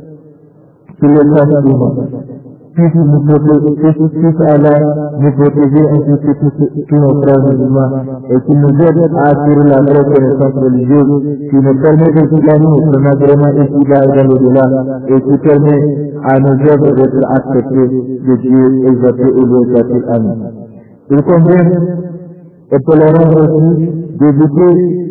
sur le cas suivant. Puisse nous protéger, puisse Allah nous protéger ainsi que tous nos frères musulmans et qui nous aide à assurer la vraie connaissance religieuse, qui nous permet de gagner son agrément ici-bas et dans l'au-delà et qui permet à nos œuvres d'être acceptées de Dieu exalté et exalté. Amen. Il convient aux pèlerins aussi d'éviter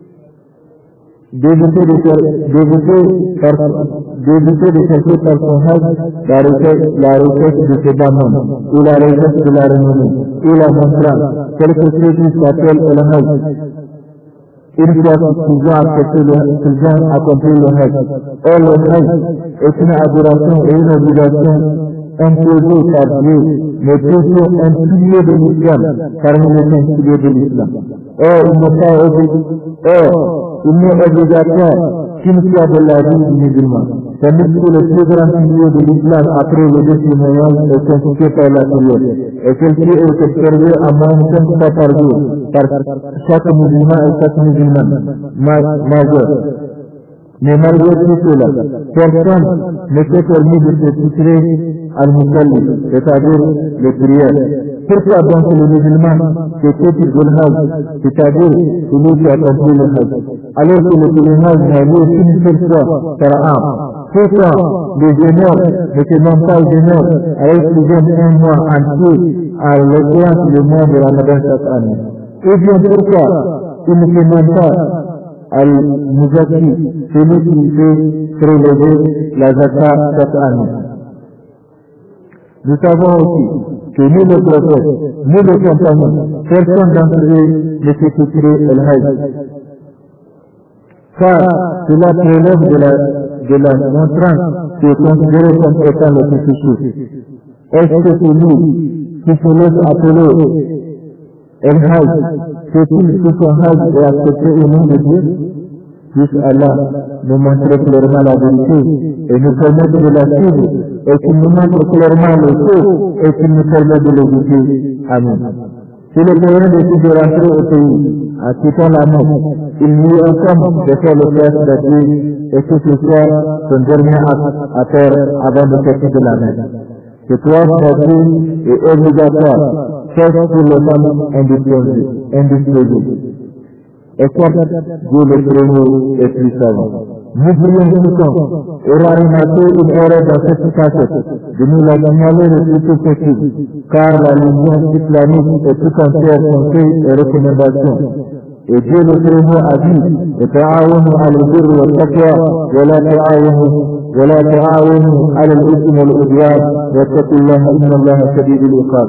d'éviter de d'éviter par d'éviter de chercher par son hajj la recherche, la recherche de ses damons, ou la recherche de la renommée, ou la montrance, telle que ceux qui s'appellent le hajj. une fois qu'ils ont accepté le, qu'ils ont accompli le Hajj. Or le Hajj est une adoration et une obligation imposée par Dieu, mais plutôt un pilier de l'islam, parmi les cinq piliers de l'islam. Or, il n'est pas obligatoire, il n'est obligatoire qu'une fois de la vie du musulman. Tandis que le plus grand pilier de l'islam après le défi moyen est constitué par la prière. Et celle-ci est observée à moins de cinq fois par jour, par chaque musulman et chaque musulman majeur. Mais malgré tout cela, personne ne s'est permis de se titrer al-Musalli, c'est-à-dire le prière. Pourquoi donc le musulman se fait le Hajj, c'est-à-dire celui qui a accompli le Hajj, alors que le pèlerinage n'a lieu qu'une seule fois par an? Pourquoi les jeûneurs ne se demandent pas aux jeûneurs alors qu'ils jeûnent un mois entier à l'occasion du mois de Ramadan chaque année? Ou bien pourquoi ils ne se demandent pas al-Muzaki, celui qui fait prélever la zakat chaque année? Nous savons aussi que ni le prophète, ni le compagnons, personne d'entre eux ne s'est titré al-Hajj. Car cela prélève de la, de la montrance qui est considérée comme étant le plus chose. Est-ce que c'est nous qui se laisse appeler al-Hajj, c'est-il que son Hajj est accepté au nom de Dieu? Puisse Allah nous montrer clairement la vérité et nous permettre de la suivre, et qu'il nous montre clairement le faux et qu'il nous permette de l'éviter. Amen. Si le moyen décide de rentrer au pays en quittant la Mecque, il lui incombe de faire le test d'adieu et que ce soit son dernier acte à faire avant de sortir de la Mecque. Ce test d'adieu est obligatoire, sauf pour les femmes indisposées. Et comme Dieu le premier et plus savant. Nous voulons quiconque aura remarqué une erreur dans cette cassette, de nous la signaler le plus tôt possible, car la religion islamique est tout entière conseil et recommandation. Et Dieu le premier a dit, تعاونوا على البر والتقوى ولا تعاونوا ولا تعاونوا على الإثم والعدوان واتقوا الله إن الله شديد العقاب.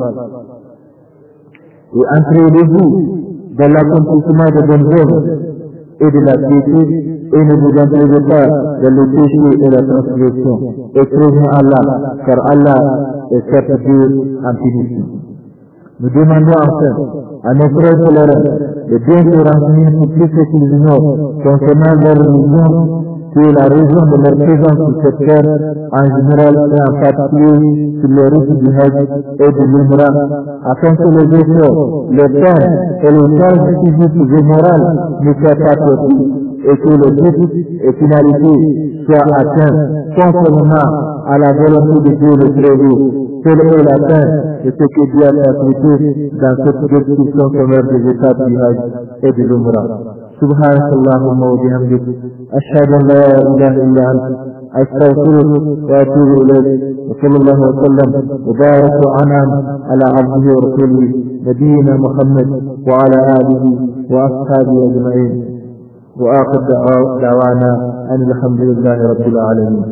Et entraînez-vous dans l'accomplissement de bonnes œuvres et de la piété, et ne vous entraînez pas dans le péché et la transgression. Et craignez Allah, car Allah est certes Dieu en punition. Nous demandons enfin à nos frères tolérants de bien se renseigner sur tout ce qu'ils ignorent concernant leur religion, qui est la raison de leur présence sur cette terre en général et en particulier sur les routes du Hajj et de l'Umrah, afin que les efforts, les peines et les charges physiques et morales ne soient pas perdues et que le but et finalité soient atteints conformément à la volonté de Dieu le Très-Haut. Quelle est la fin de ce que Dieu a appliqué dans cette description sommaire des étapes du Hajj et de l'Umrah. سبحانك اللهم وبحمدك أشهد أن لا إله إلا أنت أستغفرك وأتوب إليك وصلى الله وسلم وبارك وأنعم على عبده ورسوله نبينا محمد وعلى آله وأصحابه أجمعين وآخر دعوانا أن الحمد لله رب العالمين.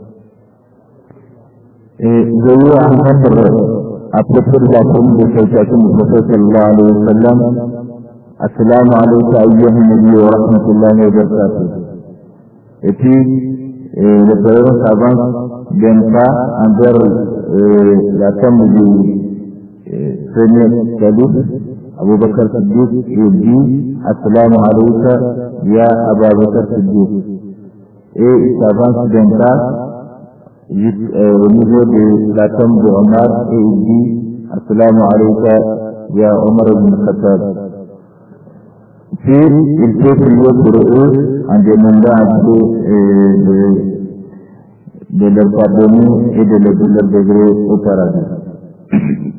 Je veux entendre à propos de la première de salutations du prophète sallallahu alayhi wa sallam. Assalamu alayka ayyuha nabi wa rahmatullahi wa barakatuh. Et puis, euh, le frère s'avance d'un pas envers euh, la tombe du euh, premier calife, Abu Bakr Siddiq, et dit Assalamu alayka ya Abu Bakr Siddiq. Et il s'avance d'un pas euh, au niveau de la tombe de Omar et il dit Assalamu alayka ya Omar ibn Khattab. Puis, il peut prier pour eux en demandant à Dieu de, de leur pardonner et de leur degré au paradis.